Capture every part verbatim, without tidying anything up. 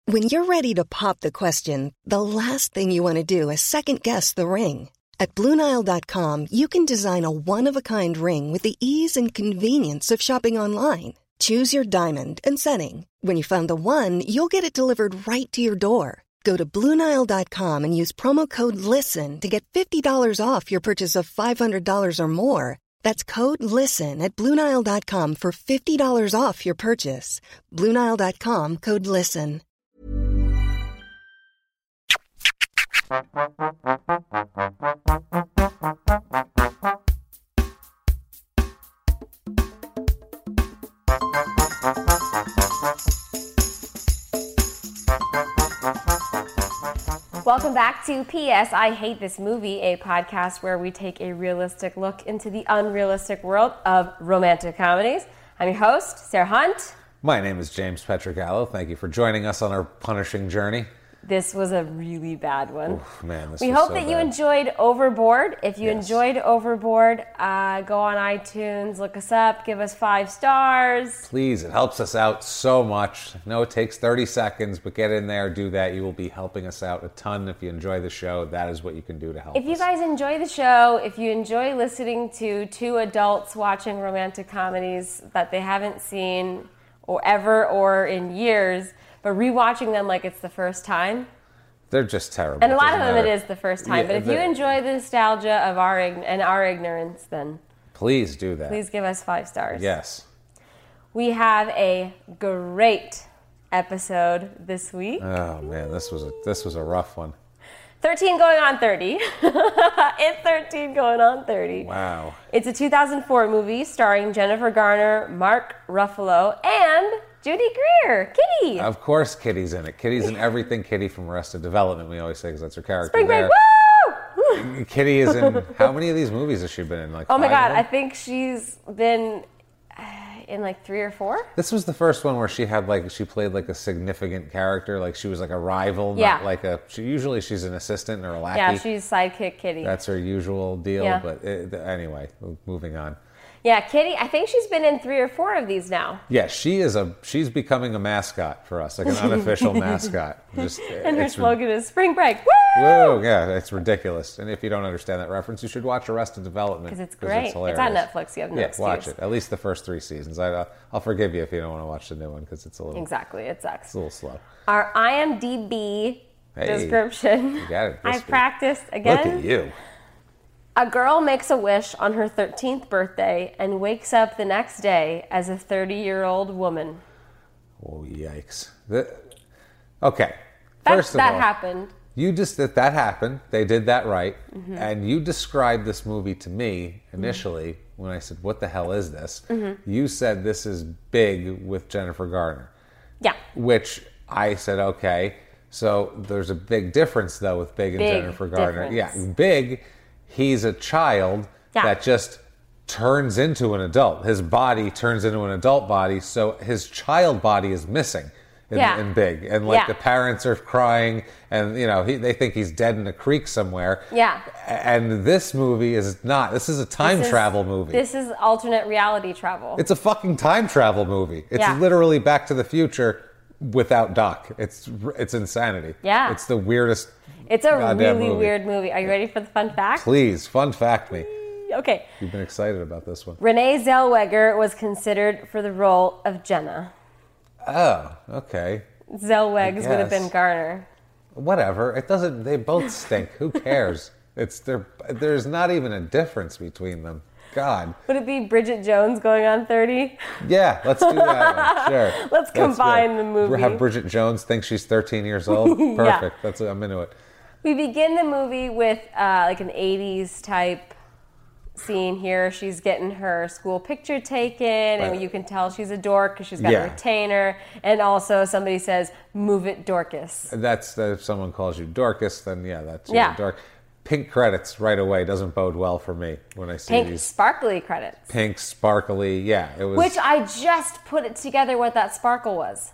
When you're ready to pop the question, the last thing you want to do is second-guess the ring. At Blue Nile dot com, you can design a one-of-a-kind ring with the ease and convenience of shopping online. Choose your diamond and setting. When you find the one, you'll get it delivered right to your door. Go to Blue Nile dot com and use promo code LISTEN to get fifty dollars off your purchase of five hundred dollars or more. That's code LISTEN at Blue Nile dot com for fifty dollars off your purchase. Blue Nile dot com, code LISTEN. Welcome back to P S I Hate This Movie, a podcast where we take a realistic look into the unrealistic world of romantic comedies. I'm your host, Sarah Hunt. My name is James Petrogallo. Thank you for joining us on our punishing journey. This was a really bad one. Oof, man, this we was hope so that bad. you enjoyed Overboard. If you Yes. enjoyed Overboard, uh, go on iTunes, look us up, give us five stars. Please, it helps us out so much. I know it takes thirty seconds, but get in there, do that. You will be helping us out a ton. If you enjoy the show, that is what you can do to help If you us. guys enjoy the show, if you enjoy listening to two adults watching romantic comedies that they haven't seen or ever or in years, but rewatching them like it's the first time, They're just terrible. and a lot of Doesn't them it matter. is the first time. Yeah, but if you they're- enjoy the nostalgia of our ign- and our ignorance, then Please do that. please give us five stars. Yes. We have a great episode this week. Oh man, this was a this was a rough one. thirteen going on thirty. It's thirteen going on thirty. Wow. It's a two thousand four movie starring Jennifer Garner, Mark Ruffalo, and Judy Greer, Kitty. Of course, Kitty's in it. Kitty's in everything. Kitty from Arrested Development. We always say because that's her character. Spring Break, there. woo! Kitty is in. How many of these movies has she been in? Like Oh my five god, of I them? think she's been uh, in like three or four. This was the first one where she had like she played like a significant character, like she was like a rival, Yeah. not like a. She, usually she's an assistant or a lackey. Yeah, she's sidekick Kitty. That's her usual deal. Yeah. But it, anyway, moving on. Yeah, Kitty, I think she's been in three or four of these now. Yeah, she is a. She's becoming a mascot for us, like an unofficial mascot. Just And her it's slogan is Spring Break, woo! Whoa, yeah, it's ridiculous. And if you don't understand that reference, you should watch Arrested Development. Because it's great. It's, hilarious. on Netflix, you have no Yeah, excuse. watch it. At least the first three seasons. I, uh, I'll forgive you if you don't want to watch the new one because it's a little, Exactly, it sucks. it's a little slow. Our IMDb Hey, description. You got it. I this week. practiced again. Look at you. A girl makes a wish on her thirteenth birthday and wakes up the next day as a thirty-year-old woman. Oh, yikes. The, okay. That, First of that all, happened. you just that that happened. They did that right, Mm-hmm. and you described this movie to me initially mm-hmm. when I said, "What the hell is this?" Mm-hmm. You said this is Big with Jennifer Garner. Yeah. Which I said, okay. So there's a big difference though with Big and Big Jennifer Garner. difference. Yeah, Big, he's a child Yeah. that just turns into an adult. His body turns into an adult body, so his child body is missing in, Yeah. in Big. And like Yeah. the parents are crying, and you know he, they think he's dead in a creek somewhere. Yeah. And this movie is not. This is a time This is- travel movie. This is alternate reality travel. It's a fucking time travel movie. It's Yeah. literally Back to the Future without Doc. It's it's insanity. Yeah. It's the weirdest. It's a goddamn really movie. weird movie. Are you ready for the fun fact? Please, fun fact me. Okay. You've been excited about this one. Renee Zellweger was considered for the role of Jenna. Oh, okay. Zellwegs would have guess. been Garner. Whatever. It doesn't. They both stink. Who cares? It's there. There's not even a difference between them. God. Would it be Bridget Jones going on thirty? Yeah, let's do that one. Sure. Let's That's combine good. the movie. Have Bridget Jones think she's thirteen years old. Perfect. That's I'm into it. We begin the movie with uh, like an eighties type scene here. She's getting her school picture taken, and Right. you can tell she's a dork because she's got Yeah. a retainer. And also somebody says, "Move it, Dorcas." That's the, if someone calls you Dorcas, then yeah, that's Yeah. yeah. Dork. Pink credits right away doesn't bode well for me when I see Pink these sparkly credits. pink sparkly. Yeah, it was Which I just put it together what that sparkle was.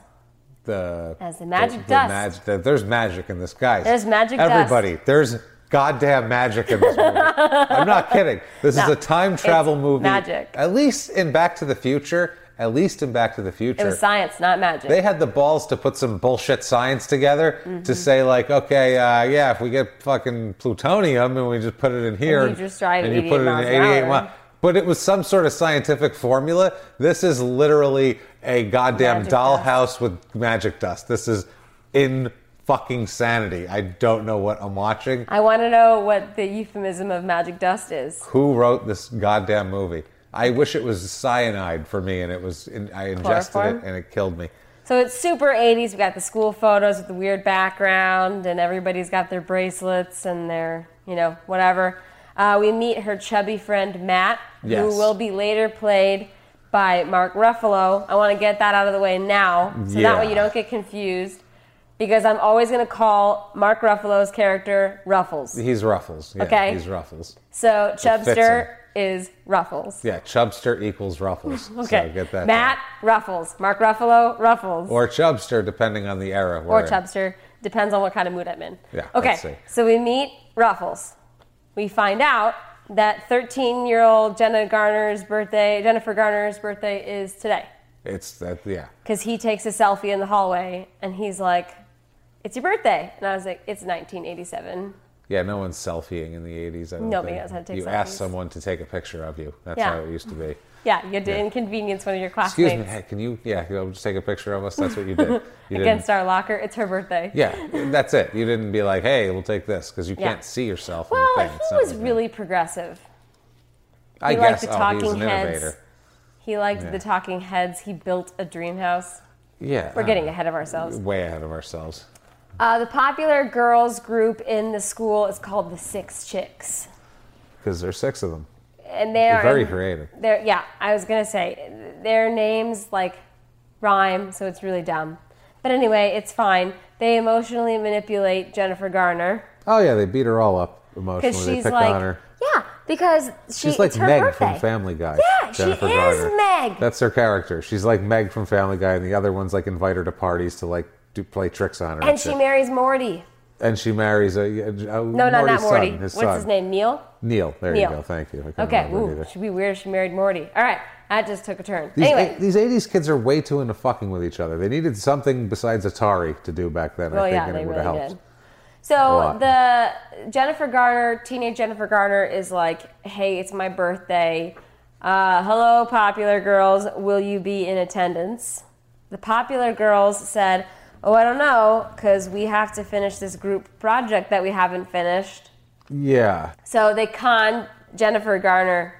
the As the magic the dust. mag- the- there's magic in this, guys. There's magic dust. Everybody, there's goddamn magic in this movie. I'm not kidding. This No, is a time travel it's movie. magic. At least in Back to the Future, at least in Back to the Future. It was science, not magic. They had the balls to put some bullshit science together mm-hmm. to say, like, okay, uh, yeah, if we get fucking plutonium and we just put it in here, and you just drive and you put it in eighty-eight miles. But it was some sort of scientific formula. This is literally a goddamn magic dollhouse dust. With magic dust. This is in fucking sanity. I don't know what I'm watching. I want to know what the euphemism of magic dust is. Who wrote this goddamn movie? I wish it was cyanide for me, and it was. In, I ingested Chloroform? it, and it killed me. So it's super eighties. We got the school photos with the weird background, and everybody's got their bracelets and their, you know, whatever. Uh, we meet her chubby friend Matt, yes. who will be later played by Mark Ruffalo. I want to get that out of the way now, so yeah. that way you don't get confused, because I'm always going to call Mark Ruffalo's character Ruffles. He's Ruffles. Yeah, okay, he's Ruffles. So Chubster is Ruffles. Yeah, Chubster equals Ruffles. Okay, so get that Matt down. Ruffles, Mark Ruffalo Ruffles, or Chubster, depending on the era. Or Chubster, depends on what kind of mood I'm in. Yeah. Okay, let's see. So we meet Ruffles. We find out that thirteen-year-old Jenna Garner's birthday, Jennifer Garner's birthday is today. It's that, yeah. Because he takes a selfie in the hallway, and he's like, "It's your birthday," and I was like, "It's nineteen eighty-seven." Yeah, no one's selfieing in the eighties. I don't Nobody think. knows how to take you selfies. You ask someone to take a picture of you. That's yeah. how it used to be. Yeah, you had to yeah. inconvenience one of your classmates. Excuse me, hey, can you, yeah, you know, just take a picture of us? That's what you did. You Against our locker, it's her birthday. Yeah, that's it. You didn't be like, hey, we'll take this, because you can't yeah. see yourself well, in the thing. Well, he was really thing. progressive. I he guess, liked the oh, talking he was an heads. innovator. He liked yeah. the talking heads. He built a dream house. Yeah. We're getting ahead of ourselves. Way ahead of ourselves. Uh, the popular girls group in the school is called the Six Chicks. Because there's six of them. And they they're are very creative. They're, yeah, I was going to say, their names, like, rhyme, so it's really dumb. But anyway, it's fine. They emotionally manipulate Jennifer Garner. Oh, yeah, they beat her all up emotionally. Because they she's pick like, on her. yeah, because she, she's like it's her Meg birthday. from Family Guy. Yeah, Jennifer she Garner. is Meg. That's her character. She's like Meg from Family Guy, and the other ones like invite her to parties to like do play tricks on her. And, and she marries Morty. And she marries a, a, a no, Morty's not not Morty. Son, his What's son. his name? Neil. Neil. There Neil. you go. Thank you. Okay. Ooh, should be weird if she married Morty. All right, that just took a turn. These, anyway, a, these eighties kids are way too into fucking with each other. They needed something besides Atari to do back then. Well, I think, yeah, and they it would really have helped. did. So the Jennifer Garner, teenage Jennifer Garner, is like, "Hey, it's my birthday. Uh, hello, popular girls. Will you be in attendance?" The popular girls said, "Oh, I don't know, because we have to finish this group project that we haven't finished." Yeah. So they conned Jennifer Garner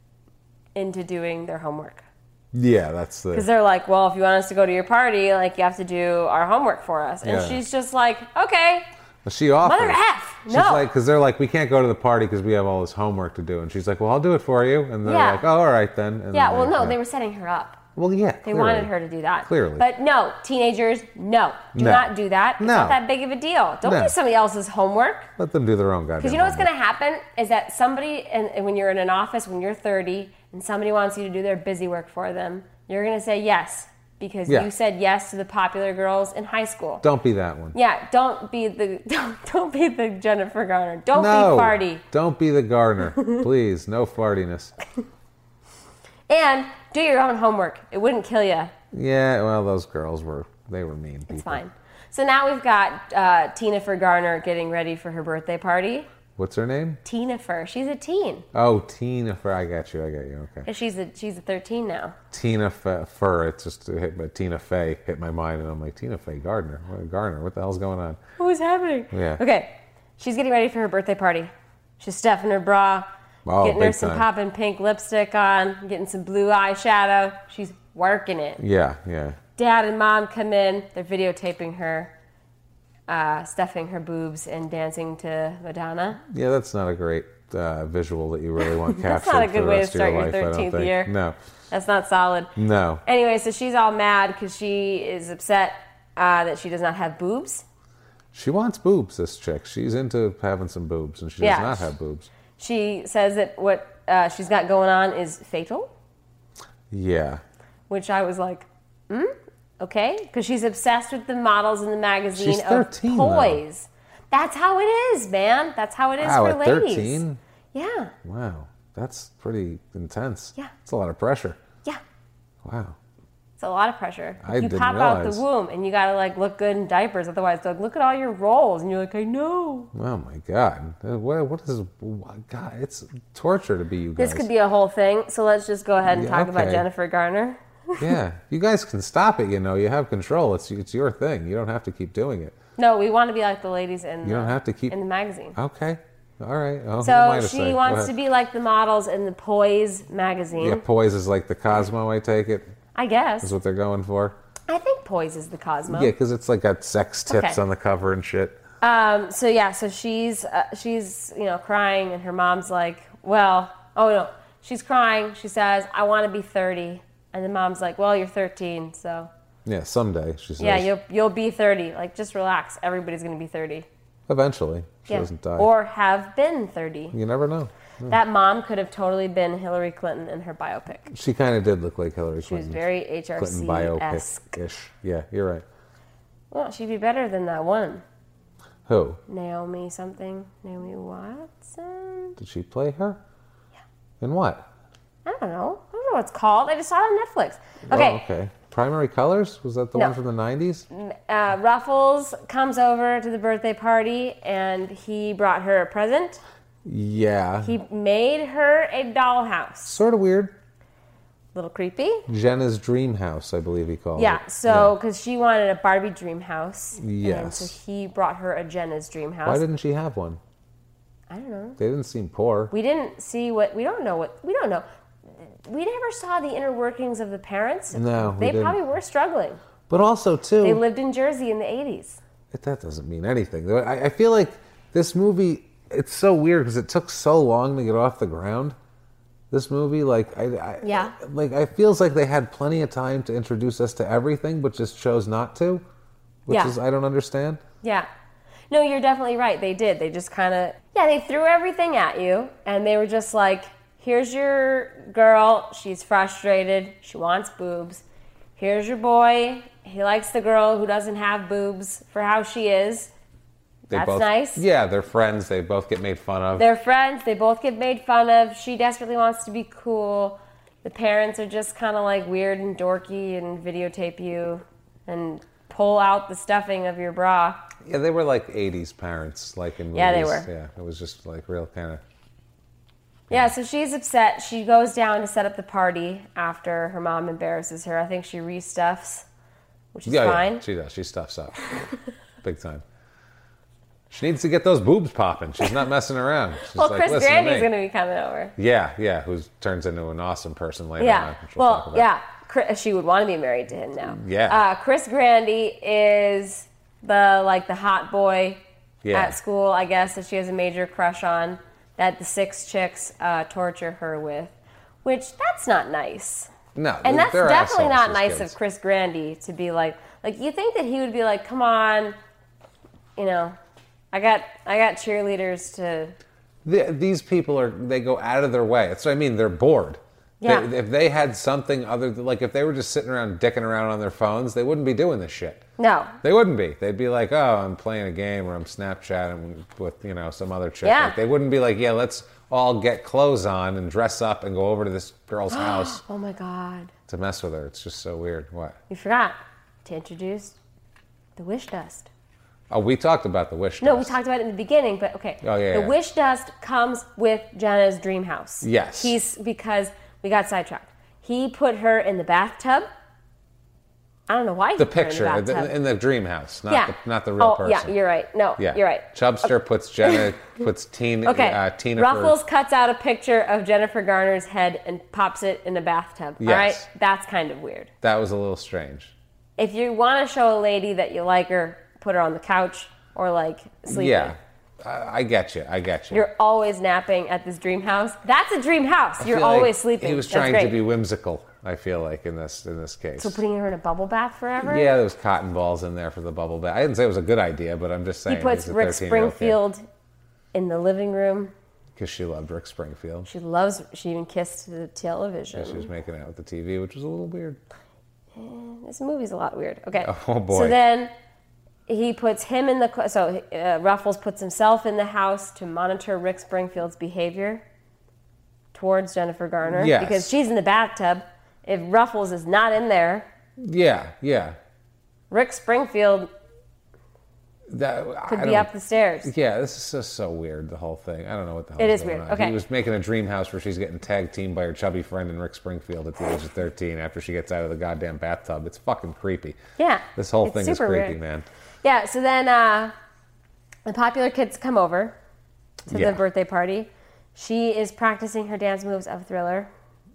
into doing their homework. Yeah, that's the... Because they're like, "Well, if you want us to go to your party, like, you have to do our homework for us." And yeah. she's just like, "Okay." Well, she offers. Mother F, no. She's like, because they're like, we can't go to the party because we have all this homework to do. And she's like, well, I'll do it for you. And they're yeah. like, oh, all right then. And yeah, then well, they, no, yeah. they were setting her up. Well, yeah, They clearly. wanted her to do that. Clearly. But no, teenagers, no. Do no. not do that. It's no. not that big of a deal. Don't no. do somebody else's homework. Let them do their own goddamn Because you know what's homework. going to happen is that somebody, and, and when you're in an office, when you're thirty, and somebody wants you to do their busy work for them, you're going to say yes. Because yeah. you said yes to the popular girls in high school. Don't be that one. Yeah, don't be the don't, don't be the Jennifer Garner. Don't no, be farty. Don't be the Garner. Please, no fartiness. And do your own homework. It wouldn't kill you. Yeah, well, those girls were, they were mean people. It's fine. So now we've got uh, Tina Fer Garner getting ready for her birthday party. What's her name? Tina Fer. She's a teen. Oh, Tina Fer. I got you. I got you. Okay. She's a she's a thirteen now. Tina Fer. It just hit my Tina Fey hit my mind, and I'm like, Tina Fey Gardner. What, Garner. What the hell's going on? What's happening? Yeah. Okay. She's getting ready for her birthday party. She's stuffing her bra, oh, getting her big some time. popping pink lipstick on, getting some blue eyeshadow. She's working it. Yeah, yeah. Dad and mom come in. They're videotaping her, uh, stuffing her boobs and dancing to Madonna. Yeah, that's not a great uh, visual that you really want That's captured not a for good the way to rest of start your your life, I don't thirteenth think. year. No. That's not solid. No. Anyway, so she's all mad because she is upset uh, that she does not have boobs. She wants boobs, this chick. She's into having some boobs, and she does Yeah. not have boobs. She says that what uh, she's got going on is fatal. Yeah. Which I was like, hmm? Okay. Because she's obsessed with the models in the magazine She's of thirteen, toys. Though. That's how it is, man. That's how it is Wow, for at ladies. thirteen? Yeah. Wow. That's pretty intense. Yeah. That's a lot of pressure. Yeah. Wow. It's a lot of pressure. I you didn't pop out realize. the womb and you gotta like look good in diapers. Otherwise, they're like, look at all your rolls, and you're like, I know. Oh my God! Uh, What what is? God, it's torture to be you guys. This could be a whole thing. So let's just go ahead and Yeah, talk about okay. Jennifer Garner. Yeah, you guys can stop it. You know, you have control. It's it's your thing. You don't have to keep doing it. No, we want to be like the ladies in. You the, don't have to keep- in the magazine. Okay, all right. Oh, who am I So to she say? Go wants ahead. to be like the models in the Poise magazine. Yeah, Poise is like the Cosmo. I take it. I guess. Is what they're going for. I think Poise is the Cosmo. Yeah, because it's like got sex tips Okay. on the cover and shit. Um, so yeah, so she's uh, she's you know crying, and her mom's like, well, oh no, she's crying. She says, I want to be thirty, and the mom's like, well, you're thirteen, so Yeah, someday she says. yeah, you'll you'll be thirty. Like, just relax. Everybody's gonna be thirty. Eventually, she Yeah. doesn't die. Or have been thirty. You never know. That mom could have totally been Hillary Clinton in her biopic. She kind of did look like Hillary She was Clinton. very H R Clinton C-esque. biopic-ish. Yeah, you're right. Well, she'd be better than that one. Who? Naomi something. Naomi Watson? Did she play her? Yeah. In what? I don't know. I don't know what it's called. I just saw it on Netflix. Okay. Oh, okay. Primary Colors? Was that the No. one from the nineties? Uh, Ruffles comes over to the birthday party, and he brought her a present. Yeah. He made her a dollhouse. Sort of weird. Little creepy. Jenna's Dream House, I believe he called Yeah, it. so, because she wanted a Barbie dream house. And Yes. so he brought her a Jenna's dream house. Why didn't she have one? I don't know. They didn't seem poor. We didn't see what, we don't know what, we don't know. We never saw the inner workings of the parents. No, we They didn't. probably were struggling. But also, too, They lived in Jersey in the eighties. But that doesn't mean anything. I, I feel like this movie, it's so weird because it took so long to get off the ground. This movie, like, I, I Yeah. like, it feels like they had plenty of time to introduce us to everything, but just chose not to, which Yeah. is, I don't understand. Yeah. No, you're definitely right. They did. They just kind of, yeah, they threw everything at you, and they were just like, here's your girl. She's frustrated. She wants boobs. Here's your boy. He likes the girl who doesn't have boobs for how she is. They That's both, nice. Yeah, they're friends. They both get made fun of. They're friends. They both get made fun of. She desperately wants to be cool. The parents are just kind of like weird and dorky and videotape you and pull out the stuffing of your bra. Yeah, they were like eighties parents, like in movies. Yeah, they were. Yeah, it was just like real kind of. Yeah, so she's upset. She goes down to set up the party after her mom embarrasses her. I think she restuffs, which is Yeah, fine. yeah, she does. She stuffs up. Big time. She needs to get those boobs popping. She's not messing around. She's well, like, Chris "Listen to Grandy's me." going to be coming over. Yeah, yeah, who turns into an awesome person later on. Yeah. Which we'll talk Well, about. yeah. Chris, she would want to be married to him now. Yeah. Uh, Chris Grandy is the like the hot boy Yeah. at school, I guess, that she has a major crush on. That the six chicks uh, torture her with, which that's not nice. No, And that's they're definitely assholes, not these nice kids. of Chris Grandy to be like, like you think that he would be like, come on, you know, I got, I got cheerleaders to. The- these people are, they go out of their way. That's what I mean. They're bored. Yeah. They, if they had something other than, like, if they were just sitting around dicking around on their phones, they wouldn't be doing this shit. No. They wouldn't be. They'd be like, oh, I'm playing a game or I'm Snapchatting with, you know, some other chick. Yeah. Like, they wouldn't be like, yeah, let's all get clothes on and dress up and go over to this girl's house Oh my God. to mess with her. It's just so weird. What? We forgot to introduce the wish dust. Oh, we talked about the wish No, we dust. talked about it in the beginning, but okay. Oh, yeah, The yeah. wish dust comes with Jenna's dream house. Yes. He's because we got sidetracked. He put her in the bathtub. I don't know why he The put her in picture the in the, bathtub. in the dream house, not, yeah. the, not the real oh, person. Yeah, you're right. No, Yeah. you're right. Chubster puts Jenna, puts Tina, Okay. uh, Tina Ruffles for, cuts out a picture of Jennifer Garner's head and pops it in a bathtub. Yes. All right? That's kind of weird. that was a little strange. If you want to show a lady that you like her, put her on the couch or like sleeping. Yeah, I, I get you. I get you. You're always napping at this dream house. That's a dream house. I You're feel like always sleeping. He was That's trying great. to be whimsical. I feel like in this in this case. So putting her in a bubble bath forever? Yeah, there was cotton balls in there for the bubble bath. I didn't say it was a good idea, but I'm just saying. He puts he's a Rick thirteen-year-old kid. Springfield in the living room. Because she loved Rick Springfield. She loves, she even kissed the television. She was making out with the T V, which was a little weird. This movie's a lot weird. Okay. Oh, boy. So then he puts him in the, so uh, Ruffles puts himself in the house to monitor Rick Springfield's behavior towards Jennifer Garner. Yes. Because she's in the bathtub. If Ruffles is not in there, Yeah, yeah. Rick Springfield That could I be don't- up the stairs. Yeah, this is just so weird, the whole thing. I don't know what the hell It is is going weird. on. Okay. He was making a dream house where she's getting tag teamed by her chubby friend and Rick Springfield at the age of thirteen after she gets out of the goddamn bathtub. It's fucking creepy. Yeah. This whole it's thing is super creepy, weird. man. Yeah, so then uh, the popular kids come over to Yeah. the birthday party. She is practicing her dance moves of Thriller.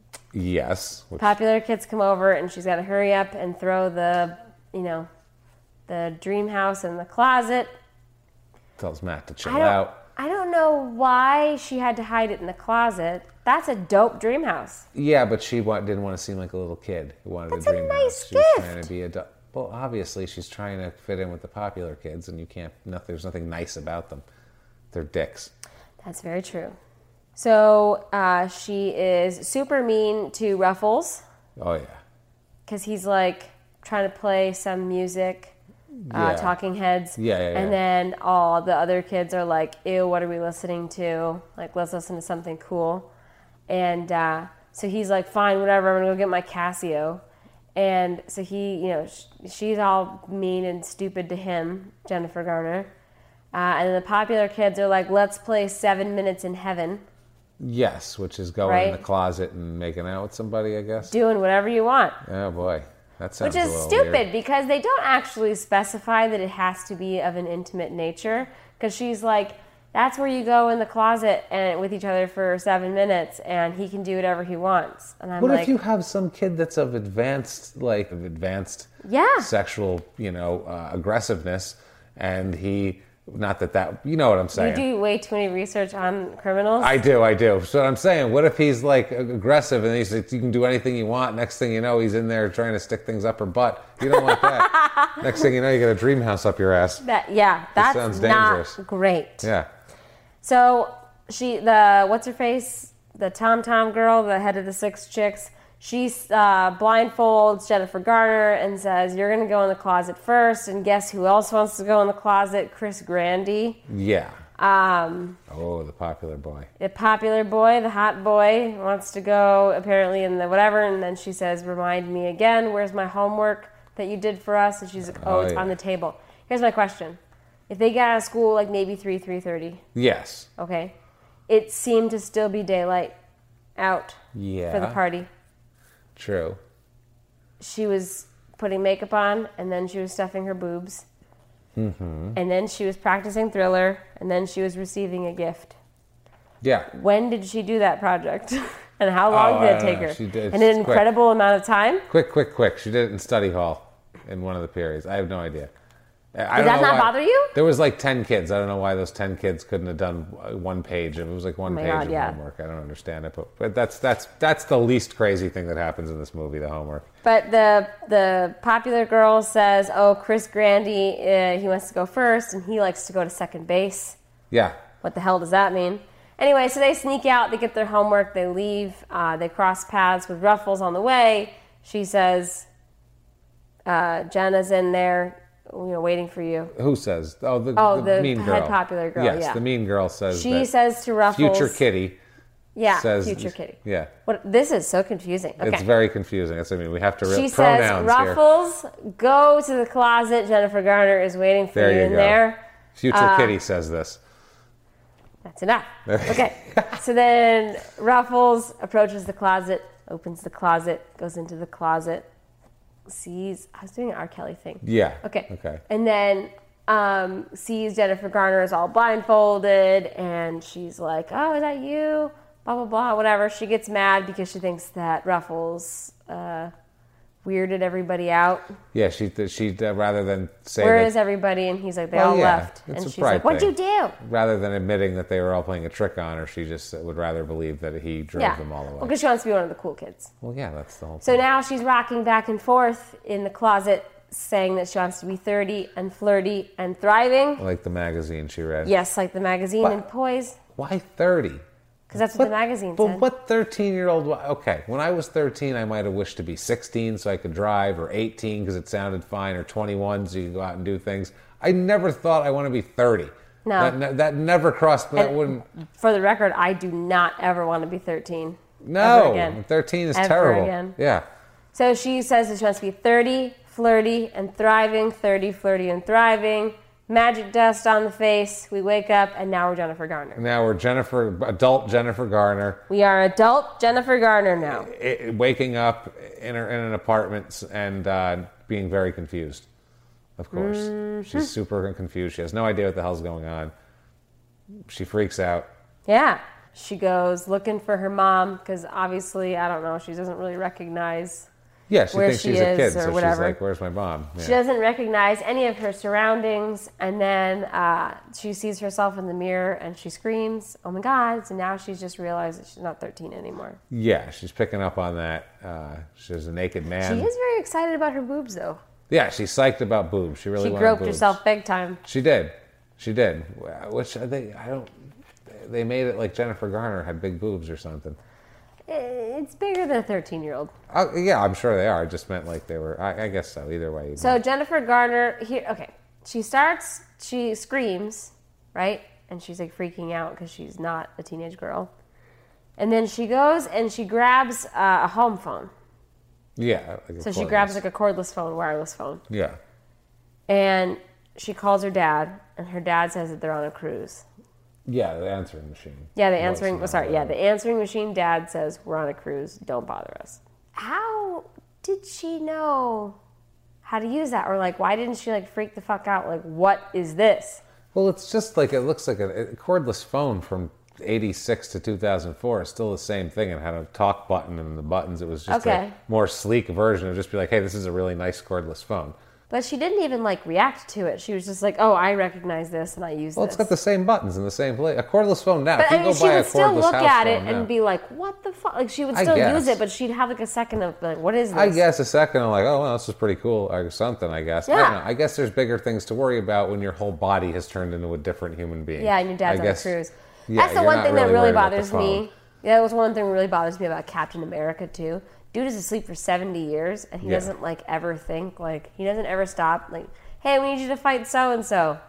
Yes. Which, Popular kids come over and she's got to hurry up and throw the, you know, the dream house in the closet. tells Matt to chill I don't, out. I don't know why she had to hide it in the closet. That's a dope dream house. Yeah, but she wa- didn't want to seem like a little kid who wanted That's a a dream nice house. She was gift. trying to be a... du- Well, obviously, she's trying to fit in with the popular kids, and you can't... No, there's nothing nice about them. They're dicks. That's very true. So uh, she is super mean to Ruffles Oh, yeah. because he's like trying to play some music, uh, Yeah. Talking Heads. Yeah, yeah, yeah. And then all the other kids are like, ew, what are we listening to? Like, let's listen to something cool. And uh, so he's like, fine, whatever, I'm going to go get my Casio. And so he, you know, sh- she's all mean and stupid to him, Jennifer Garner. Uh, and the popular kids are like, let's play Seven Minutes in Heaven. Yes, which is going in Right. the closet and making out with somebody, I guess. Doing whatever you want. Oh, boy. That sounds Which is a little stupid weird. because they don't actually specify that it has to be of an intimate nature. Because she's like, that's where you go in the closet and with each other for seven minutes and he can do whatever he wants. And I'm What like, if you have some kid that's of advanced, like, of advanced Yeah. sexual, you know, uh, aggressiveness, and he, not that that, you know what I'm you saying. do way too many research on criminals? I do, I do. So I'm saying, what if he's like aggressive and he's like, you can do anything you want. Next thing you know, he's in there trying to stick things up her butt. You don't want that. Next thing you know, you get a dream house up your ass. That, yeah, that's sounds not dangerous. great. Yeah. So she, the what's her face, the Tom Tom girl, the head of the Six Chicks, she uh, blindfolds Jennifer Garner and says, "You're going to go in the closet first." And guess who else wants to go in the closet? Chris Grandy, Yeah. um, Oh, the popular boy. the popular boy, the hot boy, wants to go apparently in the whatever. And then she says, "Remind me again. Where's my homework that you did for us?" And she's like, "Oh, Oh, it's yeah. on the table." Here's my question: if they get out of school like maybe three, three thirty. Yes. Okay. It seemed to still be daylight out Yeah. for the party. True. She was putting makeup on, and then she was stuffing her boobs. Mm-hmm. And then she was practicing Thriller, and then she was receiving a gift. Yeah. When did she do that project? And how long Oh, did I it don't take know. her? She did- In an it's quick. incredible amount of time? Quick, quick, quick. She did it in study hall in one of the periods. I have no idea. I Does don't that know not why- bother you? There was like ten kids. I don't know why those ten kids couldn't have done one page. It was like one Oh my page God, of yeah. homework. I don't understand it, but, but that's that's that's the least crazy thing that happens in this movie. The homework. But the the popular girl says, "Oh, Chris Grandy, uh, he wants to go first, and he likes to go to second base." Yeah. What the hell does that mean? Anyway, so they sneak out, they get their homework, they leave, uh, they cross paths with Ruffles on the way. She says, uh, Jenna's in there, you know, waiting for you. Who says? Oh, the, Oh, the the mean head girl. popular girl, Yes, yeah. the mean girl says. She that says to Ruffles, future Kitty. yeah, says, future Kitty. Yeah. What? This is so confusing. Okay. It's very confusing. That's what I mean. We have to She real says, pronouns here. Ruffles, go to the closet. Jennifer Garner is waiting for There you you in go. there. Future Uh, Kitty says this. That's enough. Okay. So then Ruffles approaches the closet, opens the closet, goes into the closet, sees. I was doing an R. Kelly thing. Yeah. Okay. Okay. And then um, sees Jennifer Garner is all blindfolded, and she's like, "Oh, is that you?" Blah blah blah. Whatever. She gets mad because she thinks that Ruffles uh, weirded everybody out. Yeah. She she uh, rather than say Where that, is everybody? And he's like, they Well, all yeah, left. it's And a she's pride like, what'd you thing. do? rather than admitting that they were all playing a trick on her, she just would rather believe that he drove Yeah. them all away. Well, because she wants to be one of the cool kids. Well, yeah, that's the whole So thing. now she's rocking back and forth in the closet, saying that she wants to be thirty and flirty and thriving. Like the magazine she read. Yes, like the magazine But- and poise, Why thirty? because that's what, the magazine But said. what thirteen-year-old... Okay, when I was thirteen, I might have wished to be sixteen so I could drive, or eighteen because it sounded fine, or twenty-one so you could go out and do things. I never thought I want to be thirty. No. That, ne- that never crossed... That And wouldn't... For the record, I do not ever want to be thirteen. Ever No, again. thirteen is Ever terrible. again. Yeah. So she says that she wants to be thirty, flirty, and thriving. thirty, flirty, and thriving. Magic dust on the face. We wake up, and now we're Jennifer Garner. Now we're Jennifer, adult Jennifer Garner. We are adult Jennifer Garner now. It, waking up in, her, in an apartment and uh, being very confused, of course. Mm-hmm. She's super confused. She has no idea what the hell's going on. She freaks out. Yeah. She goes looking for her mom because obviously, I don't know, she doesn't really recognize Yeah, she where thinks she she's a is kid, or so whatever. she's like, where's my mom? Yeah. She doesn't recognize any of her surroundings, and then uh, she sees herself in the mirror and she screams, oh my God. So now she's just realized that she's not thirteen anymore. Yeah, she's picking up on that. Uh, she's a naked man. She is very excited about her boobs, though. Yeah, she's psyched about boobs. She really She wanted groped boobs. herself big time. She did. She did. Which they, I don't, they made it like Jennifer Garner had big boobs or something. It's bigger than a thirteen-year-old. Uh, yeah, I'm sure they are. I just meant like they were, I, I guess so, either way. So know. Jennifer Garner, here, okay, she starts, she screams, right? And she's like freaking out because she's not a teenage girl. And then she goes and she grabs uh, a home phone. Yeah. Like so she grabs like a cordless phone, wireless phone. Yeah. And she calls her dad, and her dad says that they're on a cruise. Yeah, the answering machine. Yeah, the answering, well, sorry, yeah, the answering machine dad says, we're on a cruise, don't bother us. How did she know how to use that? Or like, why didn't she like freak the fuck out? Like, what is this? Well, it's just like, it looks like a, a cordless phone from eighty-six to two thousand four. It's still the same thing. It had a talk button and the buttons. It was just okay. a more sleek version of just be like, hey, this is a really nice cordless phone. But she didn't even, like, react to it. She was just like, oh, I recognize this and I use well, this. Well, it's got the same buttons in the same place. A cordless phone now. But, if you I mean, go she buy would a still cordless look house at it phone and now. be like, what the fuck? Like, she would I still guess. use it, but she'd have, like, a second of, like, what is this? I guess a second of like, oh, well, this is pretty cool, or something, I guess. Yeah. I don't know. I guess there's bigger things to worry about when your whole body has turned into a different human being. Yeah, and your dad's I on guess, a cruise. Yeah, That's the you're one not thing that really really worried about the bothers phone. me. Yeah, that was one thing that really bothers me about Captain America, too. Dude is asleep for seventy years, and he Yeah. doesn't, like, ever think, like, he doesn't ever stop, like, hey, we need you to fight so-and-so.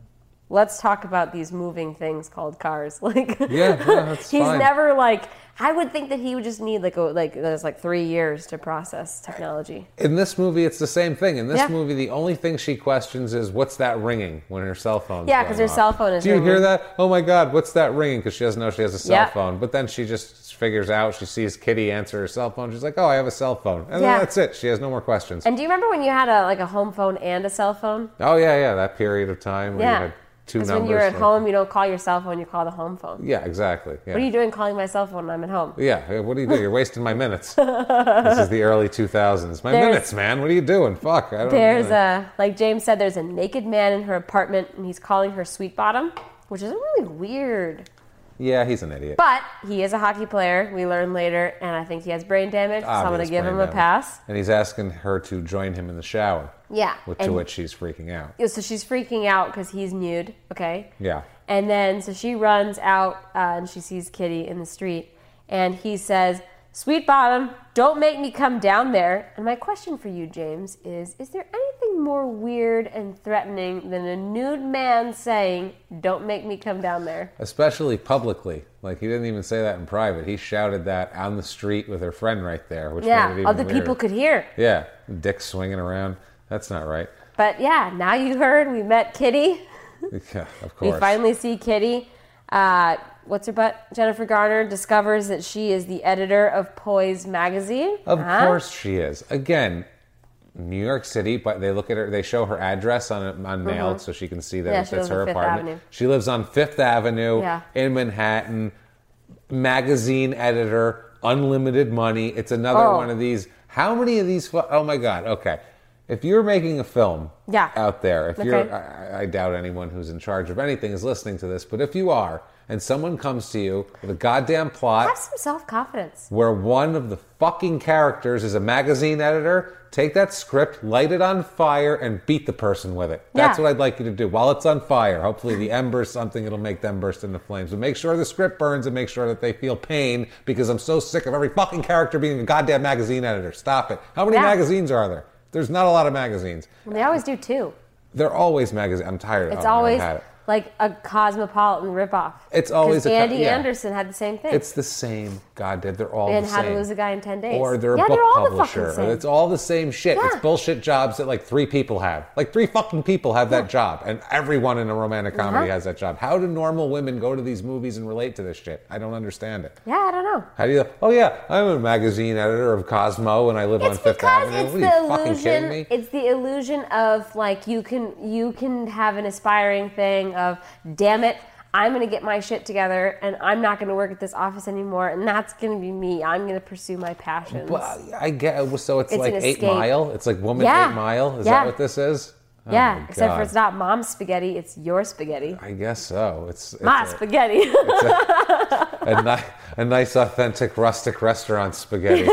Let's talk about these moving things called cars. Like, Yeah, yeah, that's he's fine. never, like, I would think that he would just need, like, a, like, there's, like, three years to process technology. In this movie, it's the same thing. In this Yeah. movie, the only thing she questions is, what's that ringing when her cell phone Yeah, because her cell phone is Do you ringing. hear that? Oh my God, what's that ringing? Because she doesn't know she has a cell Yeah. phone. But then she just figures out, she sees Kitty answer her cell phone. She's like, oh, I have a cell phone. And Yeah. then that's it. She has no more questions. And do you remember when you had a, like, a home phone and a cell phone? Oh, yeah, yeah, that period of time where Yeah. you had two Because numbers. when you're at like- home, you don't call your cell phone, you call the home phone. Yeah, exactly. Yeah. What are you doing calling my cell phone when I'm at home? Yeah, what do you do? You're wasting my minutes. This is the early two thousands. My There's- minutes, man. What are you doing? Fuck. I don't There's know. a, like James said, there's a naked man in her apartment, and he's calling her Sweet Bottom, which is really weird. Yeah, he's an idiot. But he is a hockey player, we learn later, and I think he has brain damage, so I'm going Obvious to give brain him a damage. pass. And he's asking her to join him in the shower. Yeah. Which, to and- which she's freaking out. Yeah, so she's freaking out because he's nude, okay? Yeah. And then, so she runs out uh, and she sees Kitty in the street. And he says, Sweet Bottom, don't make me come down there. And my question for you, James, is, is there anything more weird and threatening than a nude man saying, don't make me come down there? Especially publicly. Like, he didn't even say that in private. He shouted that on the street with her friend right there, which made it Yeah, even other weirder. people could hear. Yeah, dick swinging around. That's not right. But yeah, now you heard, we met Kitty. Yeah, of course. We finally see Kitty. Uh, what's her butt? Jennifer Garner discovers that she is the editor of Poise magazine. Of Uh-huh. course she is. Again, New York City, but they look at her, they show her address on on mailed so she can see that Mm-hmm. Yeah, it's, she that's lives on her Fifth apartment. Avenue. She lives on Fifth Avenue Yeah. in Manhattan. Magazine editor, unlimited money. It's another Oh. one of these. How many of these? fu- Oh my God. Okay. If you're making a film Yeah. out there, if Okay. you're, I, I doubt anyone who's in charge of anything is listening to this, but if you are, and someone comes to you with a goddamn plot Have some self-confidence. where one of the fucking characters is a magazine editor, take that script, light it on fire, and beat the person with it. That's Yeah. what I'd like you to do. While it's on fire, hopefully the ember's something, it'll make them burst into flames. But make sure the script burns and make sure that they feel pain, because I'm so sick of every fucking character being a goddamn magazine editor. Stop it. How many Yeah. magazines are there? There's not a lot of magazines. And they always do too. They're always magazines. I'm tired of It's them. always, I've had it. like a Cosmopolitan ripoff. It's always 'Cause a co- Andy yeah. Anderson had the same thing. It's the same. Goddamn, they're all and the How same. to Lose a Guy in ten days. Or they're a yeah, book they're all publisher. The fucking Or same. it's all the same shit. Yeah. It's bullshit jobs that like three people have. Like three fucking people have that job, and everyone in a romantic comedy Uh-huh. has that job. How do normal women go to these movies and relate to this shit? I don't understand it. Yeah, I don't know. How do you? Oh yeah, I'm a magazine editor of Cosmo, and I live on It's Fifth because Avenue. it's What the are you fucking kidding illusion. me? It's the illusion of like you can you can have an aspiring thing of, damn it, I'm going to get my shit together and I'm not going to work at this office anymore, and that's going to be me. I'm going to pursue my passions. Well, I get so it's, It's like an Eight escape. Mile. It's like Woman Yeah. Eight Mile. Is Yeah. that what this is? Oh yeah, my except for God. it's not mom's spaghetti, it's your spaghetti. I guess so. It's, it's My a, spaghetti. a, ni- a nice, authentic, rustic restaurant spaghetti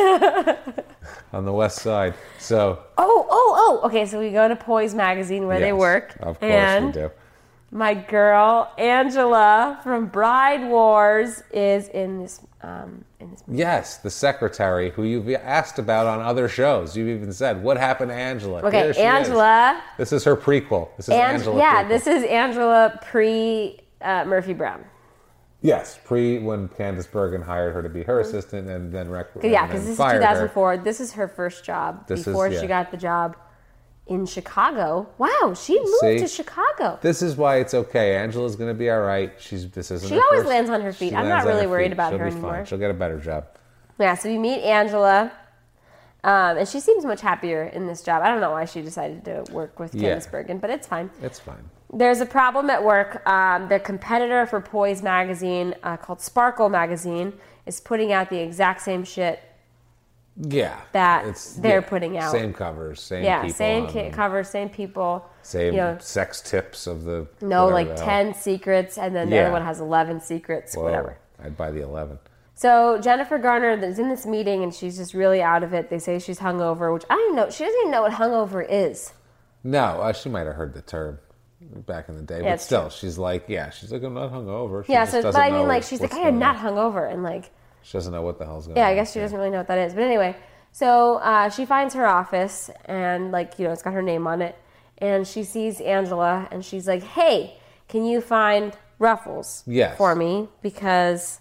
on the west side. So oh, oh, oh. Okay, so we go to Poise magazine where they yes, work. Of course and we do. my girl Angela from Bride Wars is in this um, in this movie. Yes, the secretary who you've asked about on other shows. You've even said, "What happened to Angela?" Okay, Here she Angela. is. This is her prequel. This is Ang- Angela. yeah, prequel. this is Angela pre uh, Murphy Brown. Yes, pre when Candice Bergen hired her to be her assistant, and then rec- Mm-hmm. Yeah, and because then this is fired two thousand four. her. This is her first job This is- before yeah. she got the job in Chicago. Wow, she moved See? to Chicago. This is why it's okay. Angela's going to be all right. She's this isn't. She her always first- lands on her feet. she I'm lands not on really her worried feet. about She'll her be anymore. Fine. She'll get a better job. Yeah, so we meet Angela, um, and she seems much happier in this job. I don't know why she decided to work with Yeah. Candice Bergen, but it's fine. It's fine. There's a problem at work. Um, the competitor for Poise magazine, uh, called Sparkle magazine, is putting out the exact same shit. Yeah, That it's, they're yeah, putting out. Same covers, same Yeah, people, same on ca- them, cover, same people. same you know, sex tips of the. no, whatever like the hell. ten secrets, and then the Yeah. other one has eleven secrets, Whoa, whatever. I'd buy the eleven. So Jennifer Garner is in this meeting, and she's just really out of it. They say she's hungover, which I don't even know. She doesn't even know what hungover is. No, uh, she might have heard the term back in the day, Yeah, but it's still, true. she's like, yeah, she's like, I'm not hungover. She Yeah, just so but doesn't I mean, know like she's like, what's I am going not on. hungover, and like, She doesn't know what the hell's going yeah, on. I guess she doesn't really know what that is. But anyway, so uh, she finds her office, and like, you know, it's got her name on it, and she sees Angela, and she's like, hey, can you find Ruffles Yes. for me? Because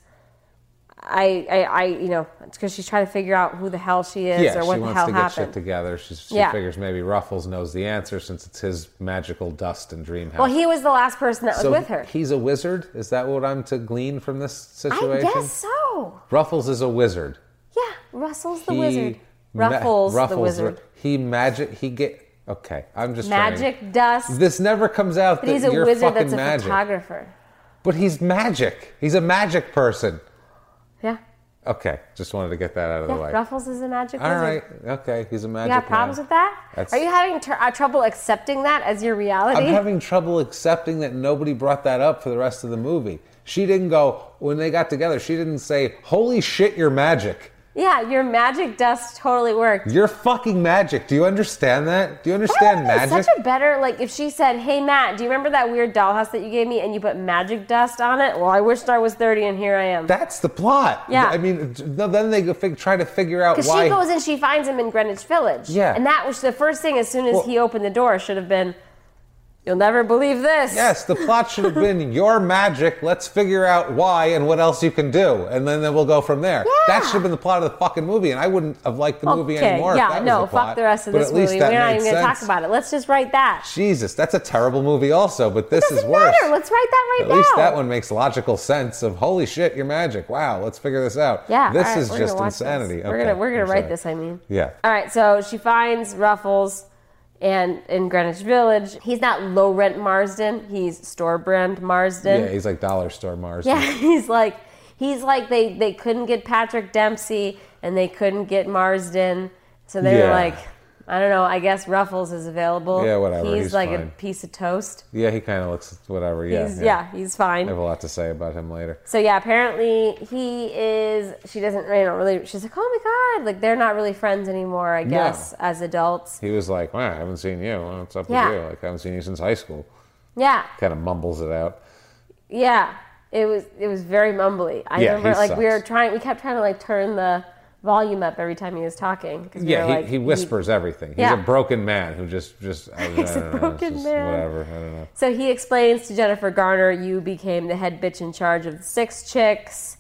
I, I, I you know, because she's trying to figure out who the hell she is Yeah, or what she the wants hell to get happened. shit together. She's, she Yeah. figures maybe Ruffles knows the answer since it's his magical dust and dream house. Well, he was the last person that was so with her. he's a wizard? Is that what I'm to glean from this I situation? guess so. Ruffles is a wizard. Yeah, Russell's the He wizard. ma- Ruffles, the Ruffles, wizard. He magic. He get. Okay, I'm just trying. Magic dust. This never comes out But that he's a you're wizard fucking that's a magic. photographer. But he's magic. He's a magic person. Yeah. Okay, just wanted to get that out of Yeah, the way. Ruffles is a magic All wizard. right. Okay, he's a magic. You got problems man. with that? That's- Are you having tr- uh, trouble accepting that as your reality? I'm having trouble accepting that nobody brought that up for the rest of the movie. She didn't go, when they got together, she didn't say, holy shit, you're magic. Yeah, your magic dust totally worked. You're fucking magic. Do you understand that? Do you understand It's magic? such a better, like, if she said, hey, Matt, do you remember that weird dollhouse that you gave me and you put magic dust on it? Well, I wished I was thirty and here I am. That's the plot. Yeah. I mean, no, then they go fig- try to figure out Because why. she goes and she finds him in Greenwich Village. Yeah. And that was the first thing as soon as Well- he opened the door should have been, you'll never believe this. Yes, the plot should have been your magic. Let's figure out why and what else you can do, and then, then we'll go from there. Yeah. That should have been the plot of the fucking movie, and I wouldn't have liked the movie Okay, anymore. if yeah, that was no, the plot. fuck the rest of But this at least movie. that We're not made even going to talk sense. about it. Let's just write that. Jesus, that's a terrible movie. Also, but this Doesn't is worse. matter. Let's write that right At now. least that one makes logical sense. Of holy shit, you're magic. Wow, let's figure this out. Yeah, this all right, is we're just gonna watch this. insanity. We're Okay, gonna we're gonna I'm write sorry. this. I mean, Yeah. All right, so she finds Ruffles, and in Greenwich Village, he's not low rent Marsden. He's store brand Marsden. Yeah, he's like dollar store Mars. Yeah, he's like he's like they they couldn't get Patrick Dempsey and they couldn't get Marsden, so they were Yeah. like, I don't know. I guess Ruffles is available. Yeah, whatever, He's, he's like a fine. piece of toast. Yeah, he kind of looks whatever. Yeah, He's, yeah. yeah. he's fine. I have a lot to say about him later. So yeah, apparently he is. She doesn't, you know, really. She's like, oh my god, like they're not really friends anymore. I guess as adults. He was like, "Wow, I haven't seen you. What's up Yeah. with you? Like, I haven't seen you since high school." Yeah, Kind of mumbles it out. yeah. It was it was very mumbly. I Yeah, remember he like we were sucks. trying. We kept trying to like turn the volume up every time he was talking. Yeah, we he, like, he whispers he, everything. He's yeah. a broken man who just just. I, He's I a don't know, broken just man. Whatever. I don't know. So he explains to Jennifer Garner, you became the head bitch in charge of the six chicks,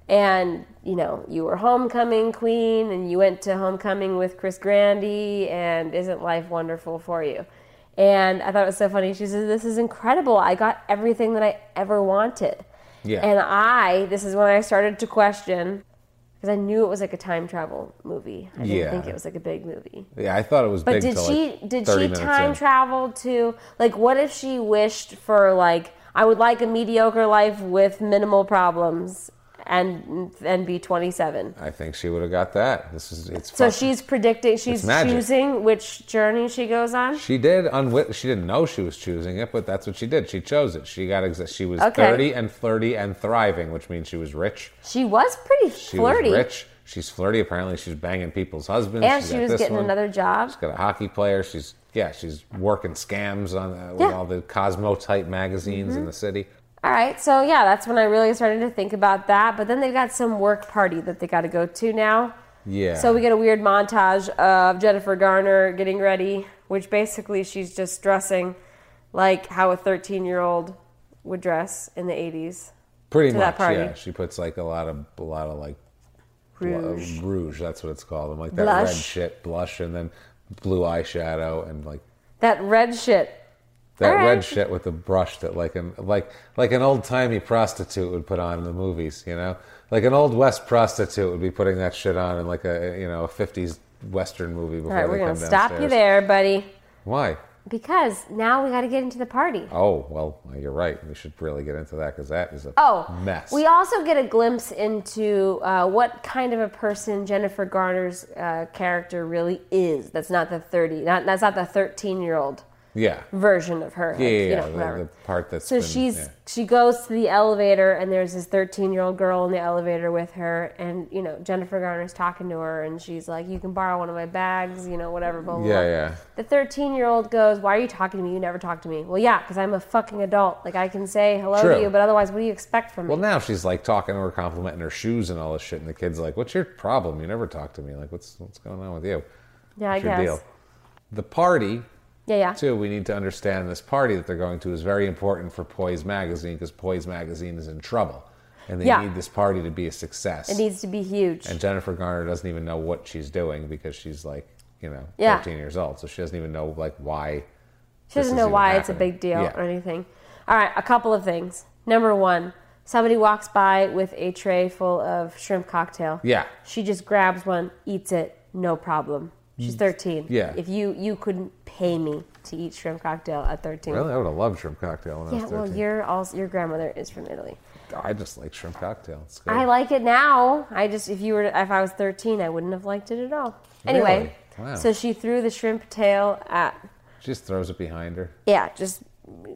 and you know you were homecoming queen, and you went to homecoming with Chris Grandy, and isn't life wonderful for you? And I thought it was so funny. She said, "This is incredible. I got everything that I ever wanted." Yeah. And I, this is when I started to question, because I knew it was like a time travel movie. I didn't Yeah. think it was like a big movie. Yeah, I thought it was But big. did till she like did thirty she minutes time in. travel to, like, what if she wished for, like, I would like a mediocre life with minimal problems and and be twenty-seven? I think she would have got that. This is it's. So fucking- she's predicting, she's magic. choosing which journey she goes on? She did unwit. She didn't know she was choosing it, but that's what she did. She chose it. She got exa- She was Okay. thirty and flirty and thriving, which means she was rich. She was pretty She flirty. was rich. She's flirty. Apparently, she's banging people's husbands. And She's she got was this getting one. another job. She's got a hockey player. She's yeah. She's working scams on uh, with Yeah. all the Cosmo type magazines Mm-hmm. in the city. All right, so yeah, that's when I really started to think about that. But then they've got some work party that they got to go to now. Yeah. So we get a weird montage of Jennifer Garner getting ready, which basically she's just dressing like how a thirteen-year-old would dress in the eighties. Pretty to much, that party. yeah. She puts like a lot of a lot of like bl- Rouge. rouge. That's what it's called. And like that Blush. red shit, blush, and then blue eyeshadow, and like That red shit. that All right. red shit with the brush that like an like like an old timey prostitute would put on in the movies. You know, like an old west prostitute would be putting that shit on in like a you know a fifties western movie before All right, they we're come going to downstairs. stop you there, buddy. Why? Because now we got to get into the party. Oh well, you're right. We should really get into that because that is a Oh, mess. we also get a glimpse into uh, what kind of a person Jennifer Garner's uh, character really is. That's not the thirty. Not that's not the thirteen-year-old yeah. version of her. Yeah, like, yeah, you yeah, know, the- whatever. the part that's so been- she's yeah. she goes to the elevator, and there's this thirteen-year-old girl in the elevator with her, and you know Jennifer Garner's talking to her, and she's like, "You can borrow one of my bags, you know, whatever." Blah blah. Yeah, blah. yeah. The thirteen-year-old goes, "Why are you talking to me? You never talk to me." Well, yeah, because I'm a fucking adult. Like I can say hello True. to you, but otherwise, what do you expect from me? Well, now she's like talking to her, complimenting her shoes and all this shit, and the kid's like, "What's your problem? You never talk to me. Like, what's what's going on with you? yeah, I What's your guess. deal?" The party, Yeah, yeah. too. We need to understand this party that they're going to is very important for Poise magazine because Poise magazine is in trouble, and they Yeah. need this party to be a success. It needs to be huge. And Jennifer Garner doesn't even know what she's doing because she's like, you know, Yeah. thirteen years old, so she doesn't even know like why. She doesn't know why it's a big deal Yeah. or anything. All right, a couple of things. Number one, somebody walks by with a tray full of shrimp cocktail. Yeah. She just grabs one, eats it, no problem. She's thirteen. Yeah. If you you couldn't pay me to eat shrimp cocktail at thirteen. Really, I would have loved shrimp cocktail when I Yeah, was well, thirteen. your also your grandmother is from Italy. I just like shrimp cocktail. It's good. I like it now. I just if you were if I was thirteen, I wouldn't have liked it at all. Anyway, Really? Wow. so she threw the shrimp tail at She just throws it behind her. yeah, just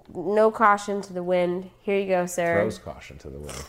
no caution to the wind. Here you go, sir. Throws caution to the wind.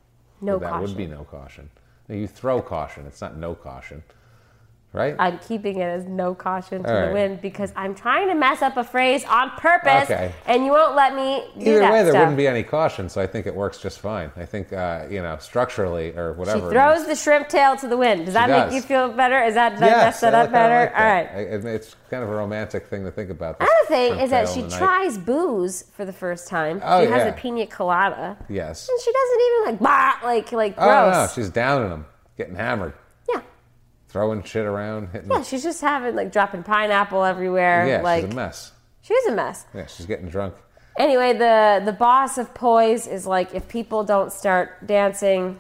no that caution. would be no caution. No, you throw caution. It's not no caution, right? I'm keeping it as no caution to All the right. wind because I'm trying to mess up a phrase on purpose, Okay. and you won't let me do Either that way, there stuff. wouldn't be any caution, so I think it works just fine. I think, uh, you know, structurally or She whatever. throws the shrimp tail to the wind. Does that make does. you feel better? Is that did I Yes, mess that I up kinda better? like that. All right. I- it- It's kind of a romantic thing to think about. this Another thing shrimp is that tail she in the night. tries booze for the first time. Oh, she has yeah. a pina colada, Yes. and she doesn't even like bah, like like Oh, no, gross. she's downing them, getting hammered, yeah, throwing shit around, hitting yeah. She's just having like dropping pineapple everywhere. Yeah, like she's a mess. she's a mess. Yeah, she's getting drunk. Anyway, the the boss of Poise is like, if people don't start dancing,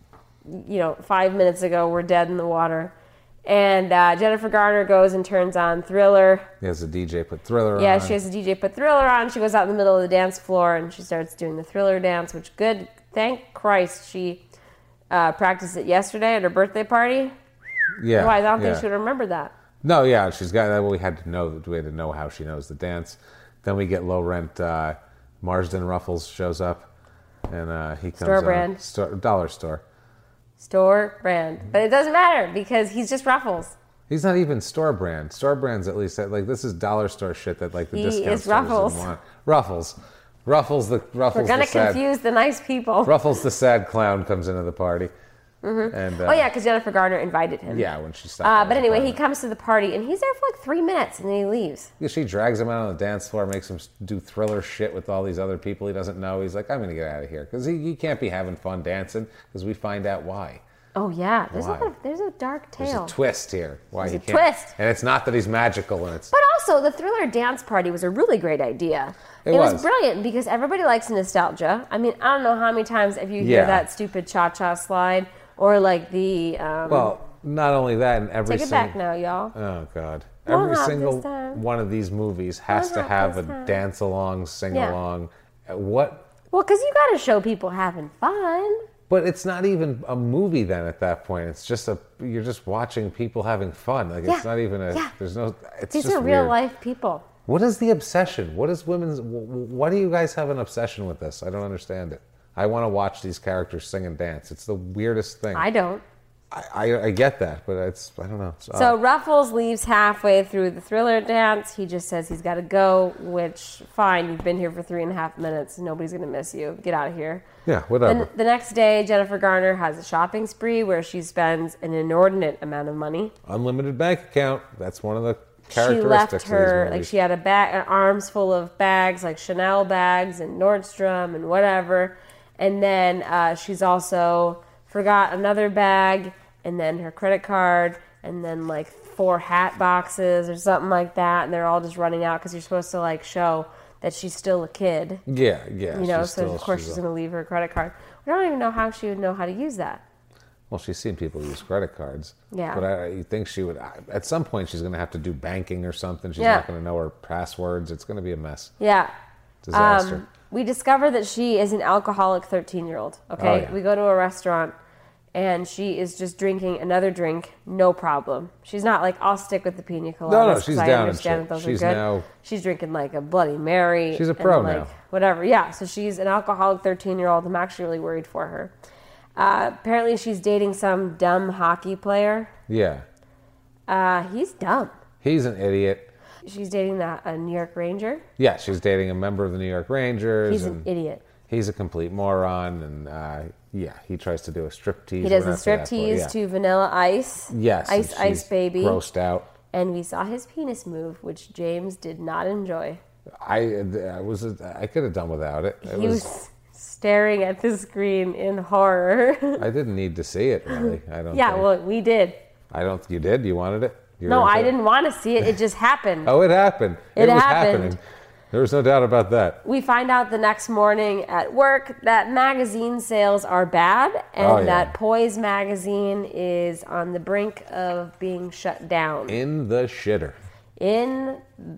you know, five minutes ago, we're dead in the water. And uh, Jennifer Garner goes and turns on Thriller. He has a D J put Thriller on. Yeah, she has a D J put Thriller on. She goes out in the middle of the dance floor and she starts doing the Thriller dance, which good. Thank Christ she uh, practiced it yesterday at her birthday party. Yeah, Otherwise, I don't yeah. think she would remember that. No, yeah, she's got that. We had to know. We had to know how she knows the dance. Then we get low rent. Uh, Marsden Ruffles shows up, and uh, he comes. Store out- brand. Store, dollar store. Store brand. But it doesn't matter because he's just Ruffles. He's not even store brand. Store brand's at least like this is dollar store shit that like the He discount is stores didn't Ruffles. want. Ruffles, Ruffles the Ruffles. We're going the to sad, confuse the nice people. Ruffles the sad clown comes into the party. Mm-hmm. And, uh, oh, yeah, because Jennifer Garner invited him. Yeah, when she stopped. Uh, but anyway, he comes to the party, and he's there for like three minutes, and then he leaves. Yeah, she drags him out on the dance floor, makes him do Thriller shit with all these other people he doesn't know. He's like, I'm going to get out of here. Because he, he can't be having fun dancing, because we find out why. Oh, yeah. There's Why? a, there's a dark tale. There's a twist here. Why There's he a can't. twist. And it's not that he's magical, and it's... But also, the Thriller dance party was a really great idea. It was. was. brilliant because everybody likes nostalgia. I mean, I don't know how many times if you hear Yeah. that stupid cha-cha slide or like the... Um, Well, not only that, and every take it single... back now, y'all. Oh, God. Won't Every hop single this time. one of these movies has Won't to hop have this a time. dance-along, sing-along. What... Well, because you got to show people having fun. But it's not even a movie then at that point. It's just a... You're just watching people having fun. Like, Yeah. it's not even a... Yeah. There's no... It's These just are real weird. life people. What is the obsession? What is women's... Why do you guys have an obsession with this? I don't understand it. I want to watch these characters sing and dance. It's the weirdest thing. I don't. I, I, I get that, but it's... I don't know. It's So odd. Ruffles leaves halfway through the Thriller dance. He just says he's got to go, which, fine, you've been here for three and a half minutes. Nobody's going to miss you. Get out of here. Yeah, whatever. Then the next day, Jennifer Garner has a shopping spree where she spends an inordinate amount of money. Unlimited bank account. That's one of the She characteristics left of these her, like movies. she had a bag, an arms full of bags, like Chanel bags and Nordstrom and whatever. And then uh, she's also forgot another bag and then her credit card and then like four hat boxes or something like that. And they're all just running out because you're supposed to like show that she's still a kid. Yeah, yeah. You know, she's so still- of course she's, a- going to leave her credit card. I don't even know how she would know how to use that. Well, she's seen people use credit cards. Yeah. But I, you think she would... I- At some point, she's going to have to do banking or something. She's Yeah. not going to know her passwords. It's going to be a mess. Yeah. Disaster. Um, we discover that she is an alcoholic thirteen-year-old, okay? Oh, yeah. We go to a restaurant, and she is just drinking another drink, no problem. She's not like, I'll stick with the pina coladas. No, no, 'cause she's I down and understand shit. that those She's are good. now- She's drinking like a Bloody Mary. She's a and, pro like, now. Whatever, yeah. So she's an alcoholic thirteen-year-old. I'm actually really worried for her. Uh, apparently she's dating some dumb hockey player. Yeah. Uh, he's dumb. He's an idiot. She's dating that, a New York Ranger. Yeah, she's dating a member of the New York Rangers. He's an and idiot. He's a complete moron, and uh, yeah, he tries to do a striptease. He does right a after that, but striptease yeah. to Vanilla Ice. Yes, Ice and Ice she's Baby. Grossed out. And we saw his penis move, which James did not enjoy. I, I was I could have done without it. It He was staring at the screen in horror. I didn't need to see it really. I don't. yeah, think. well, we did. I don't. You did. You wanted it. You were No, into I it? didn't want to see it. It just happened. Oh, it happened. It was happened. happening. There was no doubt about that. We find out the next morning at work that magazine sales are bad and Oh, yeah. that Poise magazine is on the brink of being shut down. In the shitter. In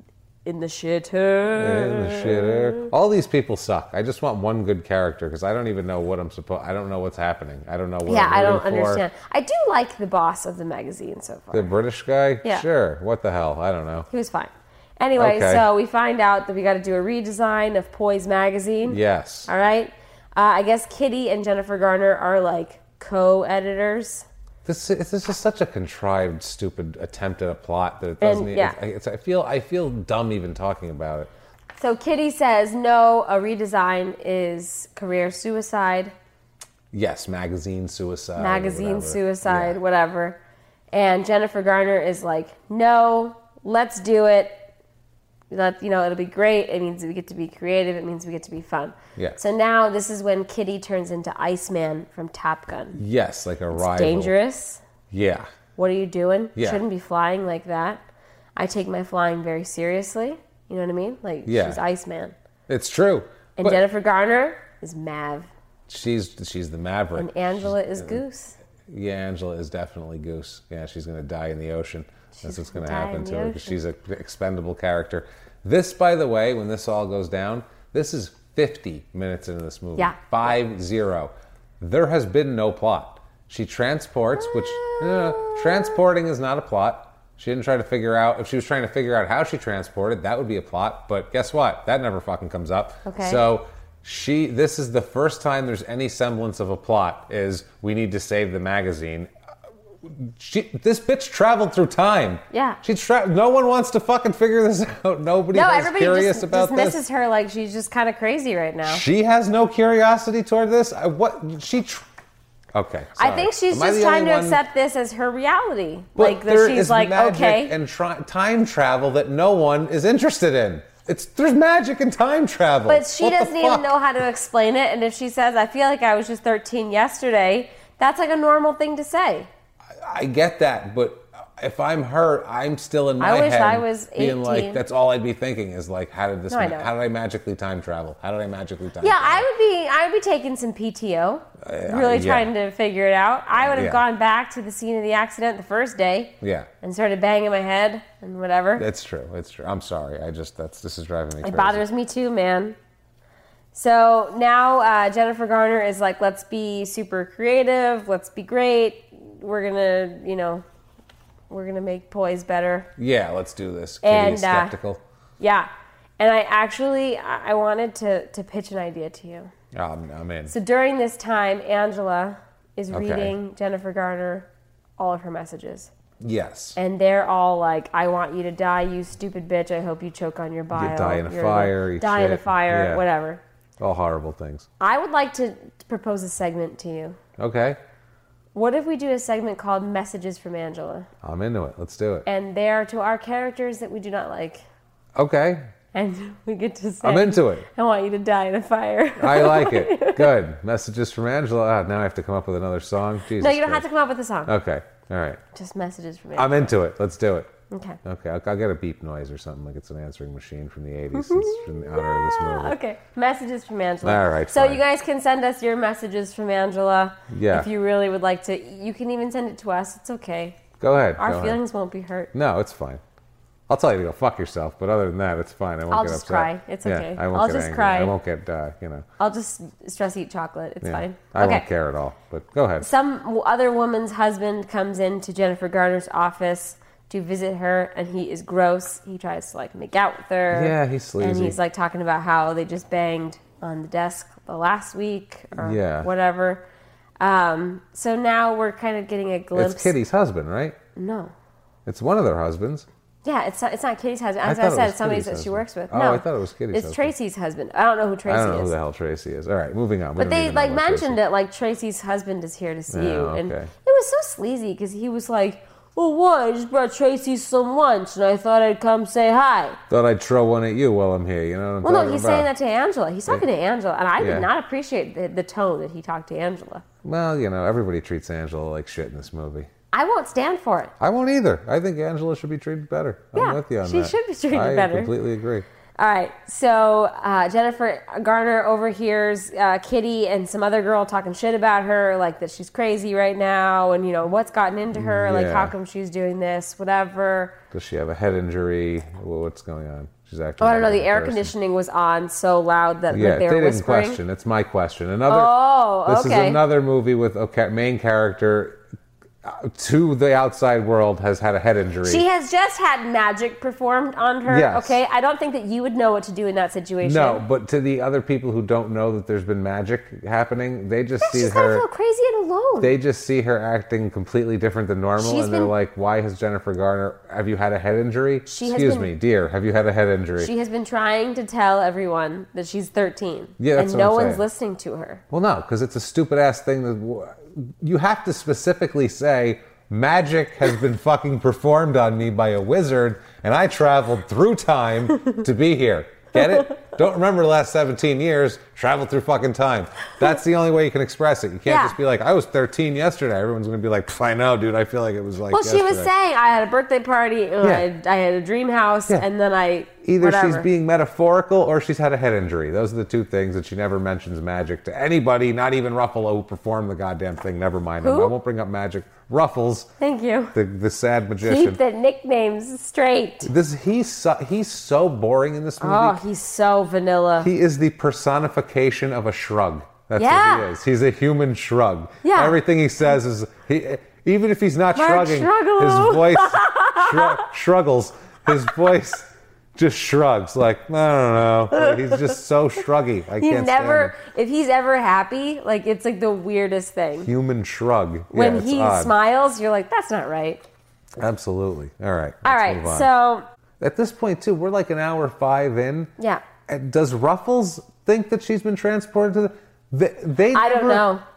in the shitter. In the shitter. All these people suck. I just want one good character because I don't even know what I'm supposed. I don't know what's happening. I don't know what. Yeah, I'm I don't rooting for. understand. I do like the boss of the magazine so far. The British guy. Yeah. Sure. What the hell? I don't know. He was fine. Anyway, Okay. so we find out that we got to do a redesign of Poise magazine. Yes. All right. Uh, I guess Kitty and Jennifer Garner are like co-editors. This this is just such a contrived, stupid attempt at a plot that it doesn't. And, even yeah. it's, I feel I feel dumb even talking about it. So Kitty says, no, a redesign is career suicide, Yes, magazine suicide. or magazine whatever. suicide, Yeah. whatever. And Jennifer Garner is like, no, let's do it. Let, you know, it'll be great. It means we get to be creative. It means we get to be fun. Yeah. So now this is when Kitty turns into Iceman from Top Gun. Yes, like a rival. Dangerous. Yeah. What are you doing? Yeah. Shouldn't be flying like that. I take my flying very seriously. You know what I mean? Like, Yeah. she's Iceman. It's true. And But Jennifer Garner is Mav. she's she's the Maverick. And Angela is Goose. Yeah, Angela is definitely Goose. Yeah, she's going to die in the ocean. That's what's going to gonna die happen in to the her because ocean. she's an expendable character. This, by the way, when this all goes down, this is fifty minutes into this movie. Yeah. Five zero. There has been no plot. She transports, which no, no, no, transporting is not a plot. She didn't try to figure out, if she was trying to figure out how she transported, that would be a plot. But guess what? That never fucking comes up. Okay. So she, this is the first time there's any semblance of a plot, is we need to save the magazine. She, this bitch traveled through time. Yeah. She tra- no one wants to fucking figure this out. Nobody No, is everybody curious just about dismisses this. her like she's just kind of crazy right now. She has no curiosity toward this. I, what she? Tr- Okay. I sorry. think she's Am I just the trying only to one? accept this as her reality. But like that there she's is like, magic okay. and tri- time travel that no one is interested in. It's there's magic in time travel. But she What the doesn't even fuck? know how to explain it. And if she says, I feel like I was just thirteen yesterday, that's like a normal thing to say. I get that, but if I'm her, I'm still in my I wish head I was being like, eighteen. that's all I'd be thinking is like, how did this? No, I ma- know. how did I magically time travel? How did I magically time Yeah, travel? I would be I would be taking some P T O, really yeah. trying to figure it out. I would have Yeah. gone back to the scene of the accident the first day. Yeah. And started banging my head and whatever. It's true. It's true. I'm sorry. I just that's this is driving me It crazy. bothers me too, man. So now uh, Jennifer Garner is like, let's be super creative. Let's be great. We're gonna, you know, we're gonna make Poise better. Yeah, let's do this. Kitty And, is uh, skeptical. Yeah. And I actually, I I wanted to, to pitch an idea to you. Oh, I'm, I'm in. So during this time, Angela is Okay. reading Jennifer Garner all of her messages. Yes. And they're all like, I want you to die, you stupid bitch. I hope you choke on your bile. die in a You're fire, the- you Die in a shit." fire, Yeah. whatever. All horrible things. I would like to propose a segment to you. Okay. What if we do a segment called Messages from Angela? I'm into it. Let's do it. And they are to our characters that we do not like. Okay. And we get to say, I'm into it. I want you to die in a fire. I like it. Good. Messages from Angela. Ah, now I have to come up with another song. Jesus No, you don't Christ. have to come up with a song. Okay. All right. Just messages from Angela. I'm into it. Let's do it. Okay. Okay. I'll, I'll get a beep noise or something like it's an answering machine from the eighties since in honor of this movie. Okay. Messages from Angela. All right, So fine. you guys can send us your messages from Angela. Yeah. If you really would like to. You can even send it to us. It's okay. Go ahead. Our go ahead. feelings won't be hurt. No, it's fine. I'll tell you to go fuck yourself, but other than that, it's fine. I won't I'll get just upset. cry. It's Yeah, okay. I won't I'll get just angry. cry. I won't get, uh, you know. I'll just stress eat chocolate. It's Yeah. fine. I okay. won't care at all. But go ahead. Some other woman's husband comes into Jennifer Garner's office to visit her, and he is gross. He tries to like make out with her. Yeah, he's sleazy. And he's like talking about how they just banged on the desk the last week or Yeah. whatever. Um, so now we're kind of getting a glimpse. It's Kitty's husband, right? No. It's one of their husbands. Yeah, it's not, it's not Kitty's husband. As I I, thought it said, was it's somebody Kitty's that she husband. works with. Oh, no, I thought it was Kitty's It's husband. Tracy's husband. I don't know who Tracy I don't know is. who the hell Tracy is. All right, moving on. We But don't they need to know like about mentioned Tracy. it, like Tracy's husband is here to see you, Oh, and okay. it was so sleazy because he was like, "Well, what? I just brought Tracy some lunch, and I thought I'd come say hi." Thought I'd throw one at you while I'm here. You know what I'm Well, talking no, he's about? saying that to Angela. He's talking to Angela, and I Yeah. did not appreciate the, the tone that he talked to Angela. Well, you know, everybody treats Angela like shit in this movie. I won't stand for it. I won't either. I think Angela should be treated better. I'm Yeah, with you on she that. should be treated I better. completely agree. All right, so uh, Jennifer Garner overhears uh, Kitty and some other girl talking shit about her, like that she's crazy right now, and you know what's gotten into her, like Yeah. how come she's doing this, whatever. Does she have a head injury? Well, what's going on? She's acting. Oh, I don't know. like a The air person. conditioning was on so loud that Yeah, like, they they were didn't whispering. question. It's my question. Another. Oh, This okay. is another movie with a ca- main character uh, to the outside world has had a head injury. She has just had magic performed on her. Yes. Okay, I don't think that you would know what to do in that situation. No, but to the other people who don't know that there's been magic happening, they just Yeah, see she's gotta her. feel crazy and alone. They just see her acting completely different than normal, She's and they're been- like, "Why has Jennifer Garner? Have you had a head injury? She has Excuse been- me, dear. Have you had a head injury?" She has been trying to tell everyone that she's thirteen. Yeah, that's and what no I'm one's saying. listening to her. Well, no, because it's a stupid ass thing that you have to specifically say. Magic has been fucking performed on me by a wizard, and I traveled through time to be here. Get it? Don't remember the last seventeen years, travel through fucking time. That's the only way you can express it. You can't Yeah. just be like, I was thirteen yesterday. Everyone's going to be like, "Pff, I know, dude. I feel like it was like Well, she was yesterday." saying I had a birthday party, and Yeah. I, had, I had a dream house, Yeah. and then I Either whatever. she's being metaphorical or she's had a head injury. Those are the two things, that she never mentions magic to anybody, not even Ruffalo, who performed the goddamn thing. Never mind him. Who? I won't bring up magic. Ruffles, Thank you. the, the sad magician. Keep the nicknames straight. This he's so, he's so boring in this movie. Oh, he's so vanilla. He is the personification of a shrug. That's Yeah. what he is. He's a human shrug. Yeah. Everything he says is he, even if he's not Mark shrugging, Struggalo. his voice shrug, struggles. His voice just shrugs. Like I don't know. Like, he's just so shruggy. I He's can't never, stand if he's ever happy, like it's like the weirdest thing. it. Human shrug. When yeah, it's he odd. smiles, you're like, that's not right. Absolutely. All right. All let's right, move on. so At this point, too, we're like an hour five in. yeah. And does Ruffles think that she's been transported to the... They, they I don't never- know.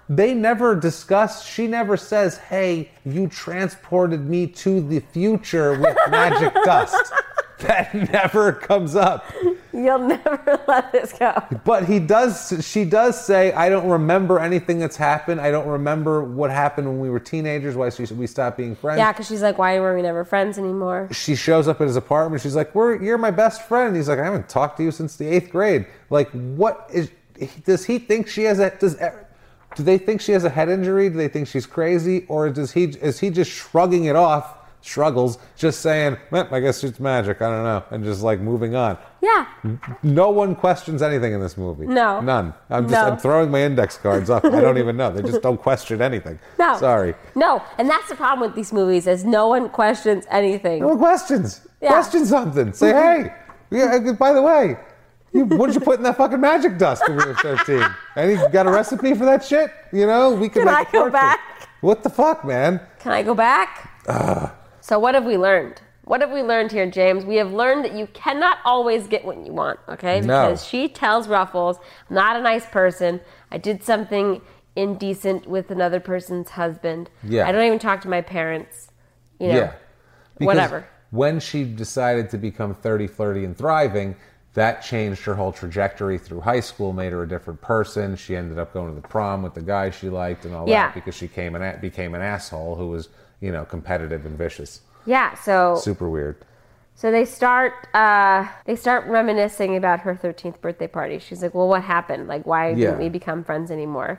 they never discuss, she never says, hey, you transported me to the future with magic dust. That never comes up. You'll never let this go. But he does, she does say, I don't remember anything that's happened. I don't remember what happened when we were teenagers, why we stopped being friends. Yeah, because she's like, why were we never friends anymore? She shows up at his apartment. She's like, we're, you're my best friend. He's like, I haven't talked to you since the eighth grade. Like, what is, does he think she has a, does, do they think she has a head injury? Do they think she's crazy? Or does he, is he just shrugging it off? Struggles, just saying, well, I guess it's magic, I don't know, and just like moving on. Yeah. No one questions anything in this movie. No. None. I'm just, no. I'm throwing my index cards up. I don't even know. They just don't question anything. No. Sorry. No, and that's the problem with these movies, is no one questions anything. No one questions. Yeah. Question something. Say, hey, yeah, by the way, you, what did you put in that fucking magic dust when we were thirteen? And you got a recipe for that shit? You know, we can Can make I a go fortune. back? What the fuck, man? Can I go back? Ugh. So what have we learned? What have we learned here, James? We have learned that you cannot always get what you want, okay? No. Because she tells Ruffles, I'm not a nice person. I did something indecent with another person's husband. Yeah. I don't even talk to my parents. You know, Yeah. Because whatever. when she decided to become thirty, flirty, and thriving, that changed her whole trajectory through high school, made her a different person. She ended up going to the prom with the guy she liked and all Yeah. that because she came an, became an asshole who was, you know, competitive and vicious. Yeah, so Super weird. so they start uh, they start reminiscing about her thirteenth birthday party. She's like, well, what happened? Like, why Yeah. didn't we become friends anymore?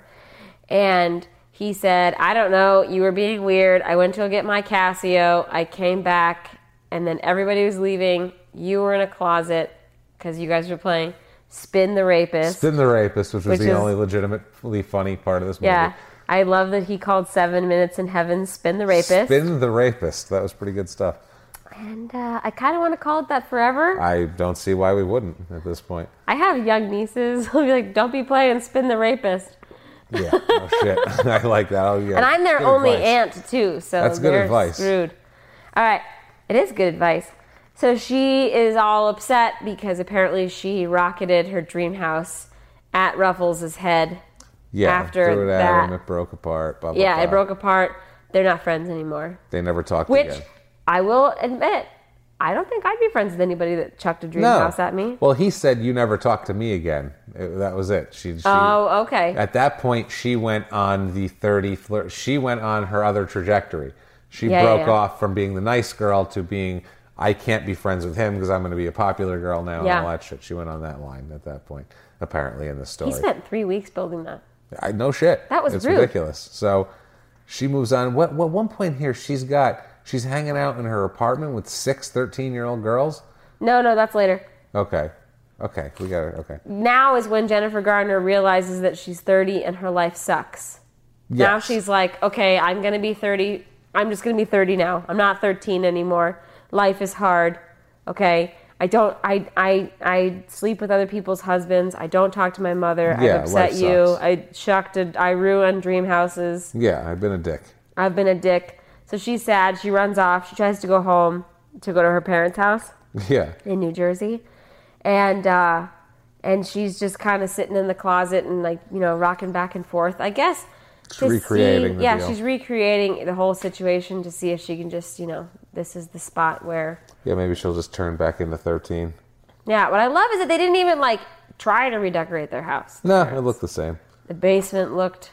And he said, I don't know. You were being weird. I went to go get my Casio. I came back, and then everybody was leaving. You were in a closet because you guys were playing Spin the Rapist. Spin the Rapist, which was Which the is- only legitimately funny part of this movie. Yeah. I love that he called Seven Minutes in Heaven Spin the Rapist. Spin the Rapist. That was pretty good stuff. And uh, I kind of want to call it that forever. I don't see why we wouldn't at this point. I have young nieces who'll be like, don't be playing Spin the Rapist. Yeah, oh shit. I like that. Oh, yeah. And I'm their Good only advice. aunt, too, so That's good they're advice. screwed. All right. It is good advice. So she is all upset because apparently she rocketed her dream house at Ruffles' head. Yeah, after threw it at that. him, it broke apart. Blah, blah, Yeah, blah. it broke apart. They're not friends anymore. They never talked Which, again. I will admit, I don't think I'd be friends with anybody that chucked a dream No. house at me. Well, he said, you never talk to me again. It- that was it. She, she, Oh, okay. At that point, she went on the thirty flirt. She went on her other trajectory. She Yeah, broke yeah. off from being the nice girl to being, I can't be friends with him because I'm going to be a popular girl now Yeah. and all that shit. She went on that line at that point, apparently, in the story. He spent three weeks building that. I no shit. That was it's rude. ridiculous. So she moves on. What, what one point here, she's got she's hanging out in her apartment with six thirteen-year-old girls. No, no, that's later. Okay, okay, we got it. Okay. Now is when Jennifer Garner realizes that she's thirty and her life sucks. Now Yes. she's like, okay, I'm going to be thirty. I'm just going to be thirty now. I'm not thirteen anymore. Life is hard. Okay. I don't, I, I, I sleep with other people's husbands. I don't talk to my mother. Yeah, I've upset life you. sucks. I shucked, a, I ruined dream houses. Yeah, I've been a dick. I've been a dick. So she's sad. She runs off. She tries to go home to go to her parents' house Yeah. in New Jersey. And, uh, and she's just kind of sitting in the closet and like, you know, rocking back and forth. I guess to recreating see, the yeah, deal. she's recreating the whole situation to see if she can just, you know, this is the spot where, Yeah, maybe she'll just turn back into thirteen. yeah. What I love is that they didn't even like try to redecorate their house. No, it looked the same. The basement looked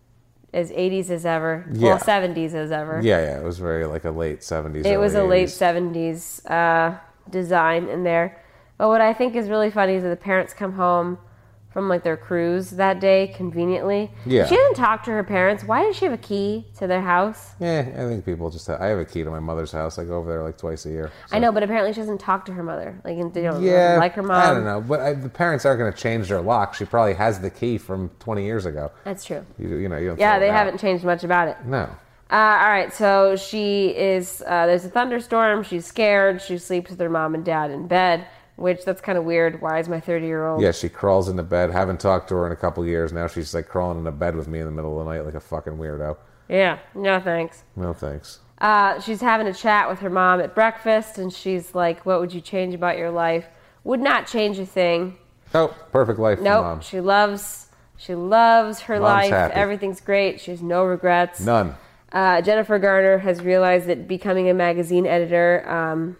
as eighties as ever, Yeah. well, seventies as ever. Yeah, yeah, it was very like a late seventies. It was a early late eighties. seventies uh, design in there. But what I think is really funny is that the parents come home from like their cruise that day conveniently. Yeah. She didn't talk to her parents. Why does she have a key to their house? Yeah, I think people just have, I have a key to my mother's house. I go over there like twice a year. so- I know, but apparently she doesn't talk to her mother. Like, they don't Yeah, like her mom. I don't know, but I, the parents aren't going to change their lock. She probably has the key from twenty years ago. That's true. You, you know, you don't. Yeah, throw they it out. haven't changed much about it. No. Uh, all right, so she is, uh, there's a thunderstorm. She's scared. She sleeps with her mom and dad in bed, which that's kind of weird. Why is my thirty-year-old? Yeah, she crawls into bed. Haven't talked to her in a couple years. Now she's like crawling into bed with me in the middle of the night like a fucking weirdo. Yeah, no thanks. No thanks. Uh, she's having a chat with her mom at breakfast, and she's like, what would you change about your life? Would not change a thing. Oh, perfect life for Nope, mom. she loves She loves her Mom's life. happy. Everything's great. She has no regrets. None. Uh, Jennifer Garner has realized that becoming a magazine editor um,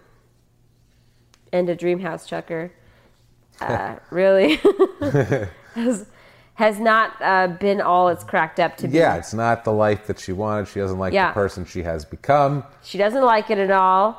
and a dream house chucker uh, really has, has not uh, been all it's cracked up to be. Yeah, it's not the life that she wanted. She doesn't like Yeah. the person she has become. She doesn't like it at all.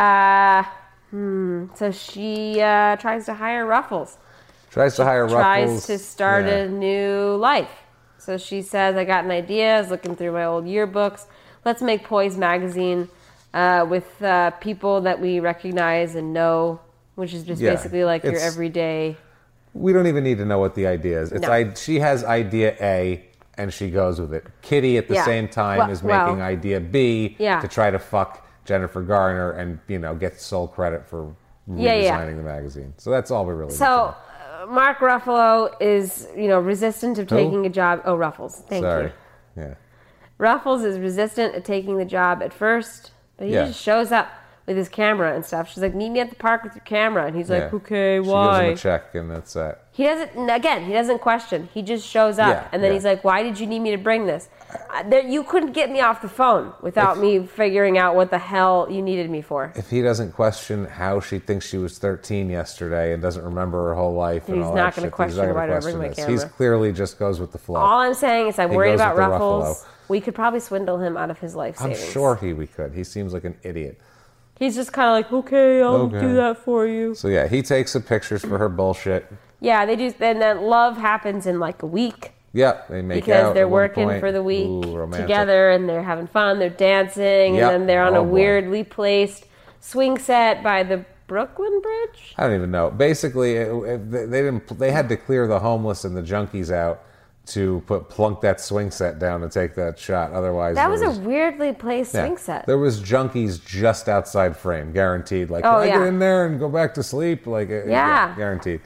Uh, hmm. So she uh, tries to hire Ruffles. Tries to hire Tries Ruffles. to start Yeah. a new life. So she says, I got an idea. I was looking through my old yearbooks. Let's make Poise magazine uh, with uh, people that we recognize and know, which is just Yeah, basically like your it's- everyday... We don't even need to know what the idea is. It's No. I, she has idea A, and she goes with it. Kitty, at the Yeah. same time, Well- is making well, idea B yeah. to try to fuck Jennifer Garner and, you know, get sole credit for redesigning Yeah, yeah. the magazine. So that's all we really need to So know. uh, Mark Ruffalo is, you know, resistant of Who? taking a job... Oh, Ruffles. Thank Sorry. you. Yeah. Ruffles is resistant of taking the job at first, but he Yeah. just shows up with his camera and stuff. She's like, meet me at the park with your camera. And he's like, Yeah. okay, She why? gives him a check, and that's it. He doesn't, and again, he doesn't question. He just shows up. Yeah, and then yeah. he's like, why did you need me to bring this? Uh, there, you couldn't get me off the phone without If- me figuring out what the hell you needed me for. If he doesn't question how she thinks she was thirteen yesterday and doesn't remember her whole life and He's all not that gonna shit, question he's not why gonna do I bring question my this. camera? He's clearly just goes with the flow. All I'm saying is I'm He worried goes about with the Ruffles. Ruffalo. We could probably swindle him out of his life I'm savings. sure he we could. He seems like an idiot. He's just kind of like, okay, I'll Okay. do that for you. So yeah, he takes some pictures for her bullshit. Yeah, they do. And then love happens in like a week. Yep, they make Because out they're at one working point. for the week Ooh, romantic. together and they're having fun, they're dancing, Yep. and then they're on Oh, a boy. weirdly placed swing set by the Brooklyn Bridge. I don't even know. Basically, it, it, they they didn't. They had to clear the homeless and the junkies out to put plunk that swing set down and take that shot. Otherwise, That there was a weirdly placed yeah. swing set. There was junkies just outside frame, guaranteed. Like, Oh, can I yeah. get in there and go back to sleep? Like, uh, Yeah. guaranteed.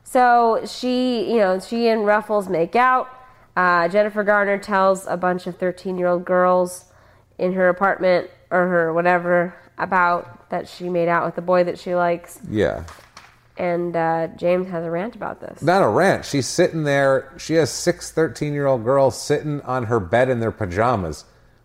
So she, you know, she and Ruffles make out. Uh, Jennifer Garner tells a bunch of thirteen-year-old girls in her apartment or her whatever about that she made out with the boy that she likes. Yeah. And uh, James has a rant about this. Not a rant. She's sitting there. She has six thirteen-year-old girls sitting on her bed in their pajamas.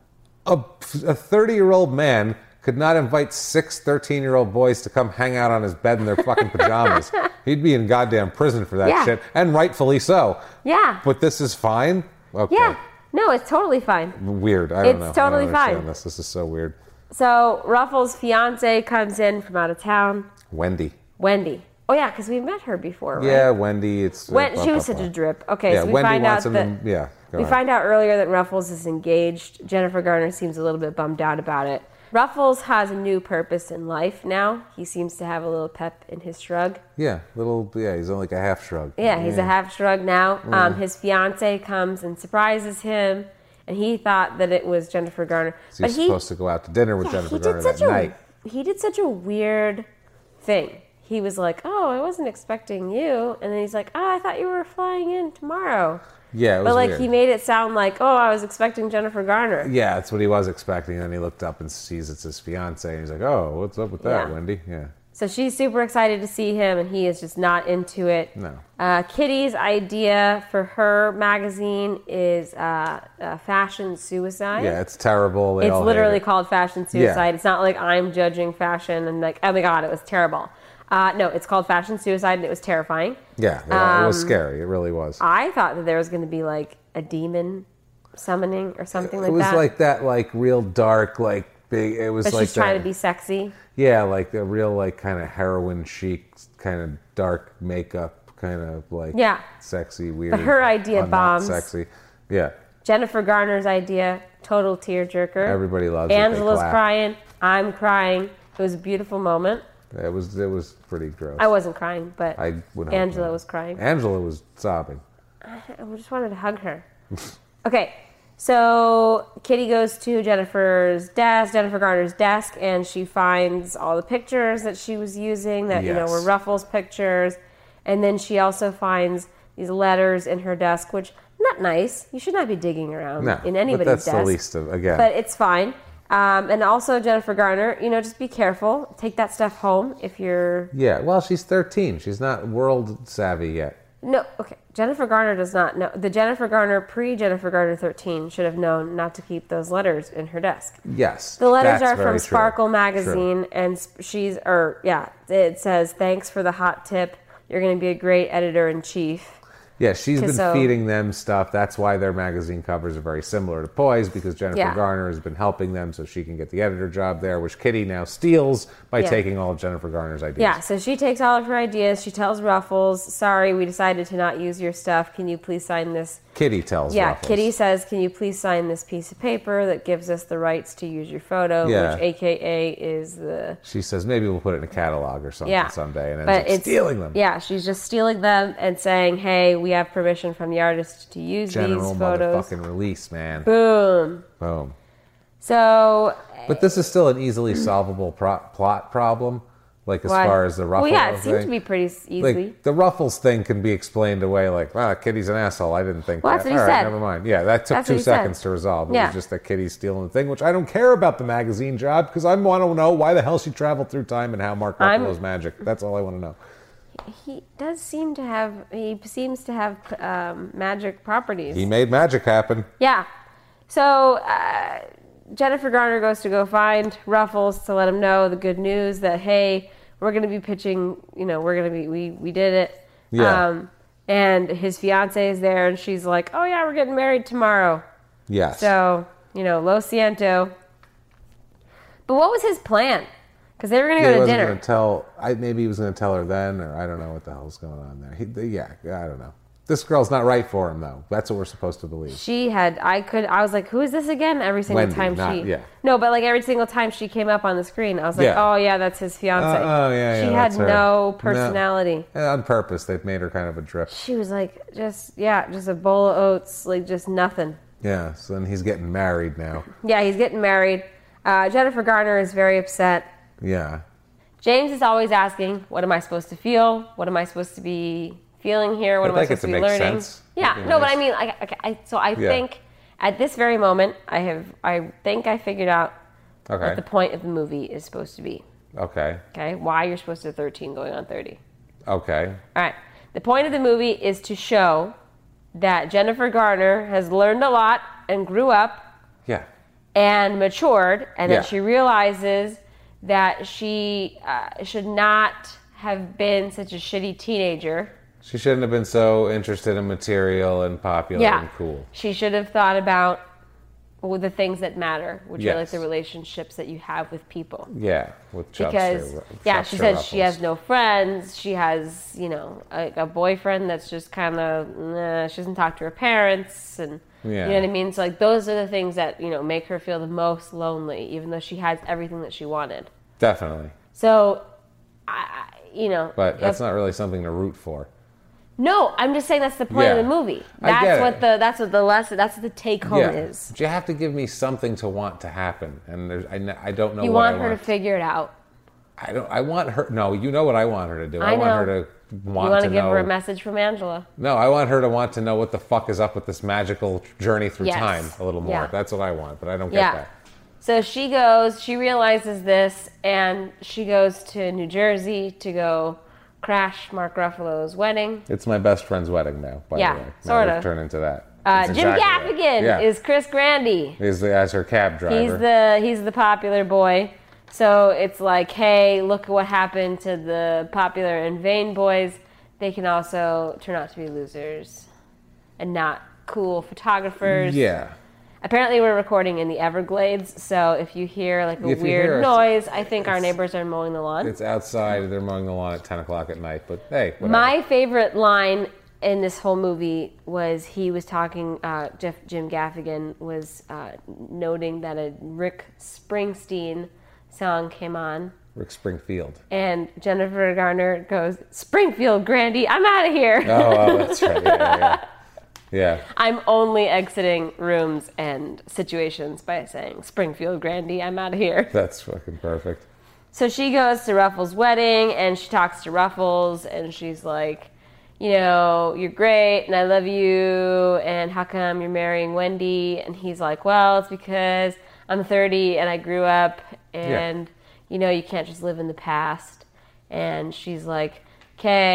A thirty-year-old man could not invite six thirteen-year-old boys to come hang out on his bed in their fucking pajamas. He'd be in goddamn prison for that Yeah. shit, and rightfully so. Yeah. But this is fine? Okay. Yeah. No, it's totally fine. Weird. I don't It's know. totally I don't understand fine. This. this is so weird. So Ruffles' fiance comes in from out of town. Wendy. Wendy. Oh yeah, because we met her before, right? Yeah, Wendy. It's When, blah, she blah, was such blah. a drip. Okay, Yeah, so we Wendy find out wants him that to- yeah, go we ahead. find out earlier that Ruffles is engaged. Jennifer Garner seems a little bit bummed out about it. Ruffles has a new purpose in life now. He seems to have a little pep in his shrug. Yeah, little. Yeah, he's like a half shrug. Yeah, he's a half shrug now. Um, his fiance comes and surprises him, and he thought that it was Jennifer Garner. So he's supposed to go out to dinner with yeah, Jennifer he Garner did that such a, night. He did such a weird thing. He was like, "Oh, I wasn't expecting you," and then he's like, "Oh, I thought you were flying in tomorrow." Yeah, it was But like weird. he made it sound like, "Oh, I was expecting Jennifer Garner." Yeah, that's what he was expecting. And then he looked up and sees it's his fiance, and he's like, "Oh, what's up with that, Yeah. Wendy?" Yeah. So she's super excited to see him, and he is just not into it. No. Uh, Kitty's idea for her magazine is uh, uh, fashion suicide. Yeah, it's terrible. They all It's hate literally it. called fashion Yeah. suicide. It's not like I'm judging fashion and like, oh my god, it was terrible. Uh, no, it's called fashion suicide, and it was terrifying. Yeah, they all- it was Um, scary. It really was. I thought that there was going to be like a demon summoning or something like it was that. like that, like real dark, like big. It was but like she's trying that- to be sexy. Yeah, like a real, like kind of heroin chic, kind of dark makeup, kind of like Yeah. sexy, weird. But her idea but not bombs. Sexy. Yeah. Jennifer Garner's idea, total tearjerker. Everybody loves it. They Angela's clap. crying. I'm crying. It was a beautiful moment. It was. It was pretty gross. I wasn't crying, but I would hope Angela not. was crying. Angela was sobbing. I just wanted to hug her. Okay, so Kitty goes to Jennifer's desk, Jennifer Garner's desk, and she finds all the pictures that she was using that, you know, Yes. were Ruffles pictures. And then she also finds these letters in her desk, which, not nice. You should not be digging around No, in but anybody's that's desk. the least of again. But it's fine. Um, and also, Jennifer Garner, you know, just be careful. Take that stuff home if you're... yeah, well, she's thirteen. She's not world savvy yet. No, okay. Jennifer Garner does not know. The Jennifer Garner pre-Jennifer Garner thirteen should have known not to keep those letters in her desk. Yes. The letters that's are from very Sparkle true. magazine, True. and she's, or yeah, it says, thanks for the hot tip. You're going to be a great editor-in-chief. Yeah, she's been so, feeding them stuff. That's why their magazine covers are very similar to Poise, because Jennifer yeah. Garner has been helping them so she can get the editor job there, which Kitty now steals by yeah. taking all of Jennifer Garner's ideas. Yeah, so she takes all of her ideas. She tells Ruffles, sorry, we decided to not use your stuff. Can you please sign this? Kitty tells Yeah, Ruffles. Kitty says, can you please sign this piece of paper that gives us the rights to use your photo, Yeah. which A K A is the... She says, maybe we'll put it in a catalog or something Yeah. someday, and ends But up it's, stealing them. Yeah, she's just stealing them and saying, hey, we have permission from the artist to use General these photos. motherfucking release, man. Boom. Boom. So... But this is still an easily solvable pro- plot problem, like as Why? far as the Ruffles Well, yeah, it thing. seems to be pretty s- easy. Like, the Ruffles thing can be explained away like, wow, Kitty's an asshole. I didn't think Well, that. that's what he All right, said. never mind. Yeah, that took That's two what he said. seconds to resolve. It Yeah. was just that Kitty's stealing the thing, which I don't care about the magazine job because I want to know why the hell she traveled through time and how Mark I'm- Ruffalo's magic. That's all I want to know. He does seem to have, he seems to have um, magic properties. He made magic happen. Yeah. So uh, Jennifer Garner goes to go find Ruffles to let him know the good news that, hey, we're going to be pitching, you know, we're going to be, we, we did it. Yeah. Um, and his fiance is there and she's like, oh yeah, we're getting married tomorrow. Yes. So, you know, lo siento. But what was his plan? Because they were going to he go to wasn't dinner. going to tell. I, maybe he was going to tell her then, or I don't know what the hell's going on there. He, yeah, I don't know. This girl's not right for him, though. That's what we're supposed to believe. She had, I could, I was like, who is this again? Every single Wendy, time not- she, yeah. no, but like every single time she came up on the screen, I was like, Yeah. oh yeah, that's his fiance. Uh, oh, yeah, yeah, She had that's her. no personality. No. On purpose, they've made her kind of a drip. She was like, just, yeah, just a bowl of oats, like just nothing. Yeah, so then he's getting married now. Yeah, he's getting married. Uh, Jennifer Garner is very upset. Yeah. James is always asking, what am I supposed to feel? What am I supposed to be feeling here? What I'd am I like it supposed to to be make learning? sense. Yeah, That'd be no, but nice. I mean, like, okay, I, so I Yeah. think at this very moment, I have, I think I figured out Okay. what the point of the movie is supposed to be. Okay. Okay, why you're supposed to thirteen going on thirty. Okay. All right, the point of the movie is to show that Jennifer Garner has learned a lot and grew up Yeah. and matured, and Yeah. that she realizes that she uh, should not have been such a shitty teenager. She shouldn't have been so interested in material and popular Yeah, and cool. she should have thought about well, the things that matter, which are like Yes. the relationships that you have with people. Yeah, with Chubster. Because yeah, she Chubster says she Ruffles. has no friends. She has, you know, a, a boyfriend that's just kind of nah, she doesn't talk to her parents, and Yeah. you know what I mean. So like those are the things that you know make her feel the most lonely, even though she has everything that she wanted. Definitely. So, I, I- you know, But that's if- not really something to root for. No, I'm just saying that's the point of Yeah. the movie. I That's get what it. the that's what the lesson. That's what the take home yeah. is. But you have to give me something to want to happen, and there's, I, n- I don't know You what want I her want. to figure it out. I don't. I want her. No, you know what I want her to do. I want know. her to want You want to to give know. her a message from Angela. No, I want her to want to know what the fuck is up with this magical journey through Yes. time a little more. Yeah. That's what I want, but I don't get Yeah. that. So she goes, she realizes this, and she goes to New Jersey to go crash Mark Ruffalo's wedding. It's my best friend's wedding now, by Yeah, the way. Now sorta. we've turned into that. Uh, That's Jim exactly right. Gaffigan Yeah. is Chris Grandy. Is the, as her cab driver. He's the he's the popular boy. So it's like, hey, look at what happened to the popular and vain boys. They can also turn out to be losers and not cool photographers. Yeah. Apparently, we're recording in the Everglades, so if you hear like a If you weird hear it, noise, I think our it's- neighbors are mowing the lawn. It's outside. They're mowing the lawn at ten o'clock at night, but hey, whatever. My favorite line in this whole movie was he was talking, uh, Jeff, Jim Gaffigan was uh, noting that a Rick Springsteen song came on, Rick Springfield. and Jennifer Garner goes, Springfield, Grandy, I'm out of here. Oh, oh, that's right. Yeah, yeah, yeah. Yeah. I'm only exiting rooms and situations by saying, Springfield, Grandy, I'm out of here. That's fucking perfect. So she goes to Ruffles' wedding, and she talks to Ruffles, and she's like, you know, you're great, and I love you, and how come you're marrying Wendy? And he's like, well, it's because I'm thirty, and I grew up, and, you know, you can't just live in the past. And she's like, okay,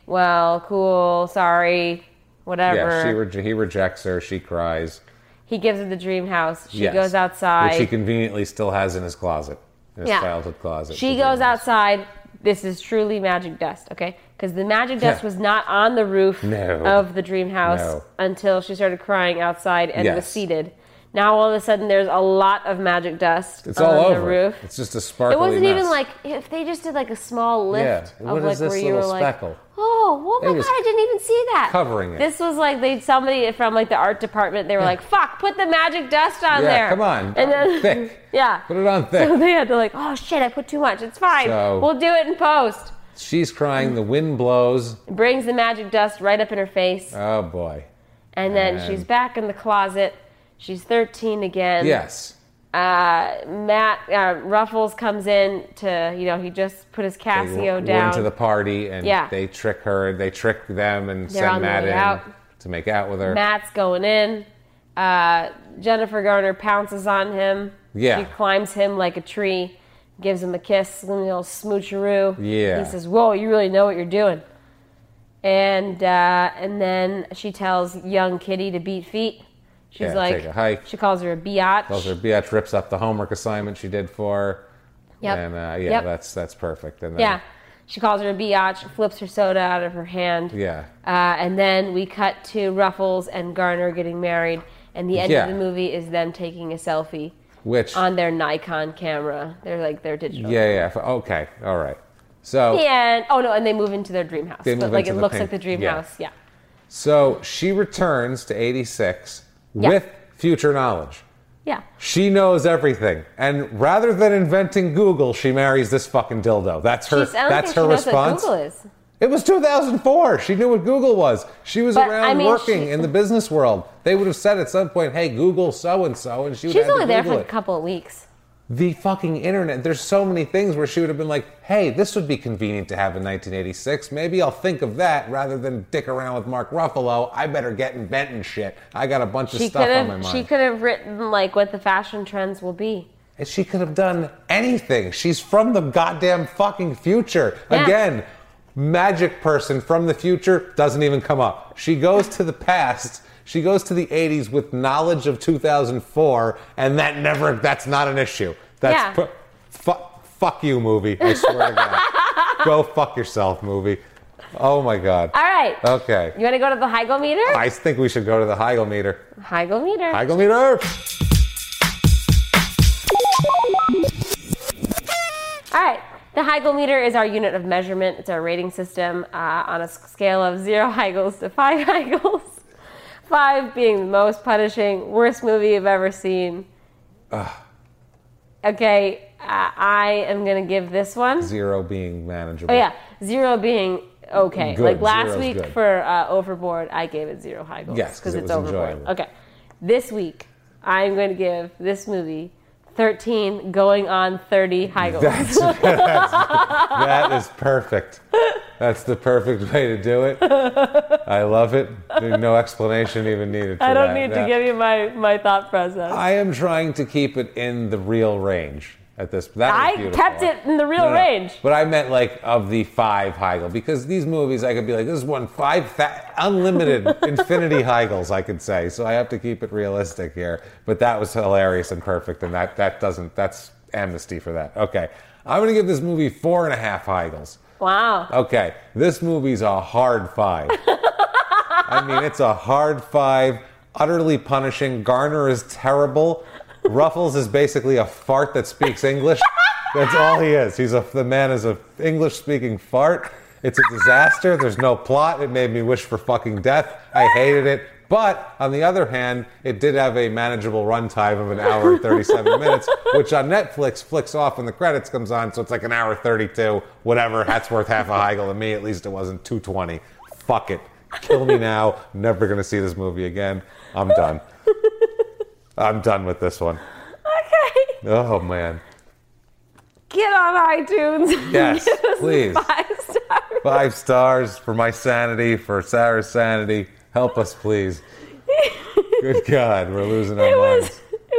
well, cool, sorry, whatever. Yeah, she re- he rejects her. She cries. He gives her the dream house. She Yes. goes outside. Which he conveniently still has in his closet. In his Yeah. childhood closet. She the goes dream house. outside. This is truly magic dust, okay? Because the magic dust Yeah. was not on the roof No. of the dream house No. until she started crying outside and was Yes. seated. Now all of a sudden there's a lot of magic dust It's on all the over. roof. It's just a sparkly It wasn't mess. even like if they just did like a small lift Yeah. of What like is this where you were little like, speckle? oh, oh my It god, was I didn't even see that. covering it. This was like they somebody from like the art department. They were like, fuck, put the magic dust on Yeah, there. come on. And then Thick. yeah, Put it on thick. So they had to like, oh shit, I put too much. It's fine. So- We'll do it in post. She's crying. The wind blows. Brings the magic dust right up in her face. Oh, boy. And then and- she's back in the closet. She's thirteen again. Yes. Uh, Matt uh, Ruffles comes in to, you know, he just put his They Casio went down. to the party, and Yeah. they trick her. They trick them and They're on send their Matt way in out. to make out with her. Matt's going in. Uh, Jennifer Garner pounces on him. Yeah. She climbs him like a tree, gives him a kiss, a little smoocheroo. Yeah. He says, whoa, you really know what you're doing. And uh, and then she tells young Kitty to beat feet. She's Yeah, like, take a hike. she calls her a biatch. Tells her Beatrice rips up the homework assignment she did for her. Yep. And uh, yeah, Yep. that's that's perfect. And then, Yeah. She calls her a biatch, flips her soda out of her hand. Yeah. Uh, and then we cut to Ruffles and Garner getting married. And the end Yeah. of the movie is them taking a selfie Which on their Nikon camera. They're like their digital. Yeah, yeah. f- Okay, all right. So And oh no, and they move into their dream house. They But move like into it the looks pink- like the dream yeah. house. Yeah. so she returns to eighty-six Yeah. with future knowledge. Yeah. She knows everything, and rather than inventing Google, she marries this fucking dildo. That's her. She's, I don't that's think her she knows response. what Google is. It was two thousand four. She knew what Google was. She was But, around I mean, working she- in the business world. They would have said at some point, "Hey, Google so and so," and she would She's have only to there Google for a it. couple of weeks. The fucking internet. There's so many things where she would have been like, "Hey, this would be convenient to have in nineteen eighty-six. Maybe I'll think of that rather than dick around with Mark Ruffalo. I better get inventing shit. I got a bunch of She stuff could on my have mind." she could have written like what the fashion trends will be. And she could have done anything. She's from the goddamn fucking future. Yeah. Again, magic person from the future doesn't even come up. She goes to the past. She goes to the eighties with knowledge of two thousand four, and that never, that's not an issue. That's, Yeah. fu- fu- fuck you, movie. I swear to God. Go fuck yourself, movie. Oh my God. All right. Okay. You want to go to the Heigl meter? I think we should go to the Heigl meter. Heigl meter. Heigl meter! All right. The Heigl meter is our unit of measurement. It's our rating system uh, on a scale of zero Heigls to five Heigls. Five being the most punishing, worst movie you've ever seen. Okay, uh, I am going to give this one. Zero being manageable. Oh, yeah. Zero being okay. Good. Like last Zero's week good. for uh, Overboard, I gave it zero Heigls. Yes, 'cause it it's was Overboard. enjoyable. Okay. This week, I'm going to give this movie thirteen going on thirty Heigls. That's, that's, that is perfect. That's the perfect way to do it. I love it. There's no explanation even needed for I don't that. need That- to give you my, my thought process. I am trying to keep it in the real range at this. That was I beautiful. kept it in the real No, no. range. But I meant like of the five Heigl, because these movies I could be like, this is one five th- unlimited infinity Heigls, I could say. So I have to keep it realistic here. But that was hilarious and perfect, and that that doesn't that's amnesty for that. Okay, I'm gonna give this movie four and a half Heigls. Wow. Okay, this movie's a hard five. I mean, it's a hard five, utterly punishing. Garner is terrible. Ruffles is basically a fart that speaks English. That's all he is. He's a the man is a English-speaking fart. It's a disaster. There's no plot. It made me wish for fucking death. I hated it. But on the other hand, it did have a manageable runtime of an hour and thirty-seven minutes, which on Netflix flicks off when the credits comes on, so it's like an hour thirty-two, whatever. That's worth half a Heigl to me. At least it wasn't two twenty. Fuck it. Kill me now. Never going to see this movie again. I'm done. I'm done with this one. Okay. Oh, man. Get on iTunes. Yes, Give us please. Five stars. Five stars for my sanity, for Sarah's sanity. Help us, please. Good God, we're losing our It was, minds. it was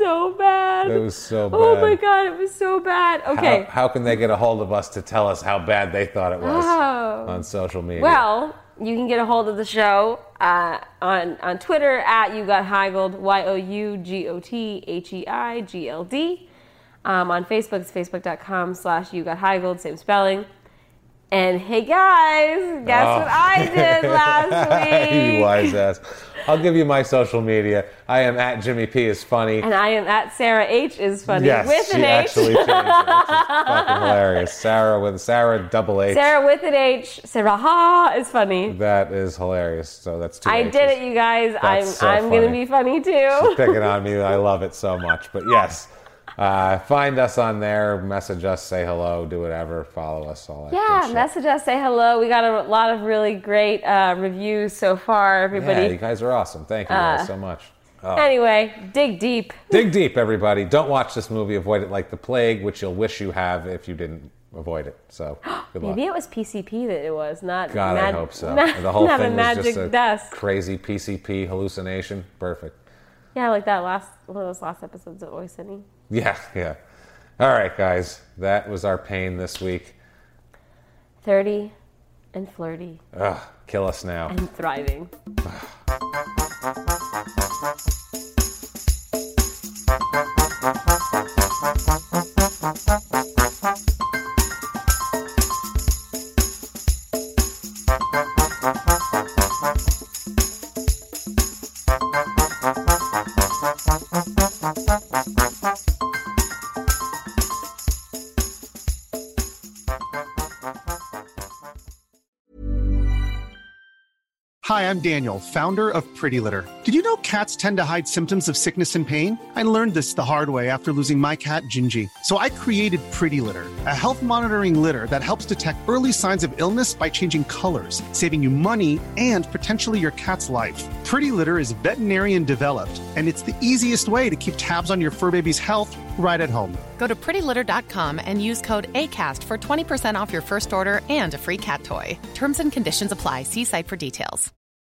so bad. It was so bad. Oh my God, it was so bad. Okay. How, how can they get a hold of us to tell us how bad they thought it was Oh. on social media? Well, you can get a hold of the show uh, on, on Twitter at You Got Heigled, Y O U G O T H E I G L D. Um, on Facebook, it's facebook.com slash You Got Heigled, same spelling. And hey guys, guess Oh. what I did last week? You wise ass. I'll give you my social media. I am at Jimmy P is funny. And I am at Sarah H is funny Yes, with she an H. actually changed it, which is fucking hilarious. Sarah with Sarah double H. Sarah with an H. Sarah ha is funny. That is hilarious. So that's two I H's. did it, you guys. That's I'm so I'm gonna funny. be funny too. She's picking on me. I love it so much. But yes, uh, find us on there. Message us. Say hello. Do whatever. Follow us. All that Yeah, good shit. message us, say hello. We got a lot of really great uh, reviews so far, everybody. Yeah, you guys are awesome. Thank you guys so much. Oh. Anyway, dig deep. Dig deep, everybody. Don't watch this movie. Avoid it like the plague, which you'll wish you have if you didn't avoid it. So, good luck. Maybe it was P C P that it was, not God, mag- I hope so. Not, The whole not thing a was magic just a dust. crazy P C P hallucination. Perfect. Yeah, like that last one of those last episodes of Always Sunny. Yeah, yeah. All right, guys. That was our pain this week. thirty and flirty Ugh, kill us now. and thriving. Hi, I'm Daniel, founder of Pretty Litter. Did you know cats tend to hide symptoms of sickness and pain? I learned this the hard way after losing my cat, Gingy. So I created Pretty Litter, a health monitoring litter that helps detect early signs of illness by changing colors, saving you money and potentially your cat's life. Pretty Litter is veterinarian developed, and it's the easiest way to keep tabs on your fur baby's health right at home. Go to pretty litter dot com and use code ACAST for twenty percent off your first order and a free cat toy. Terms and conditions apply. See site for details.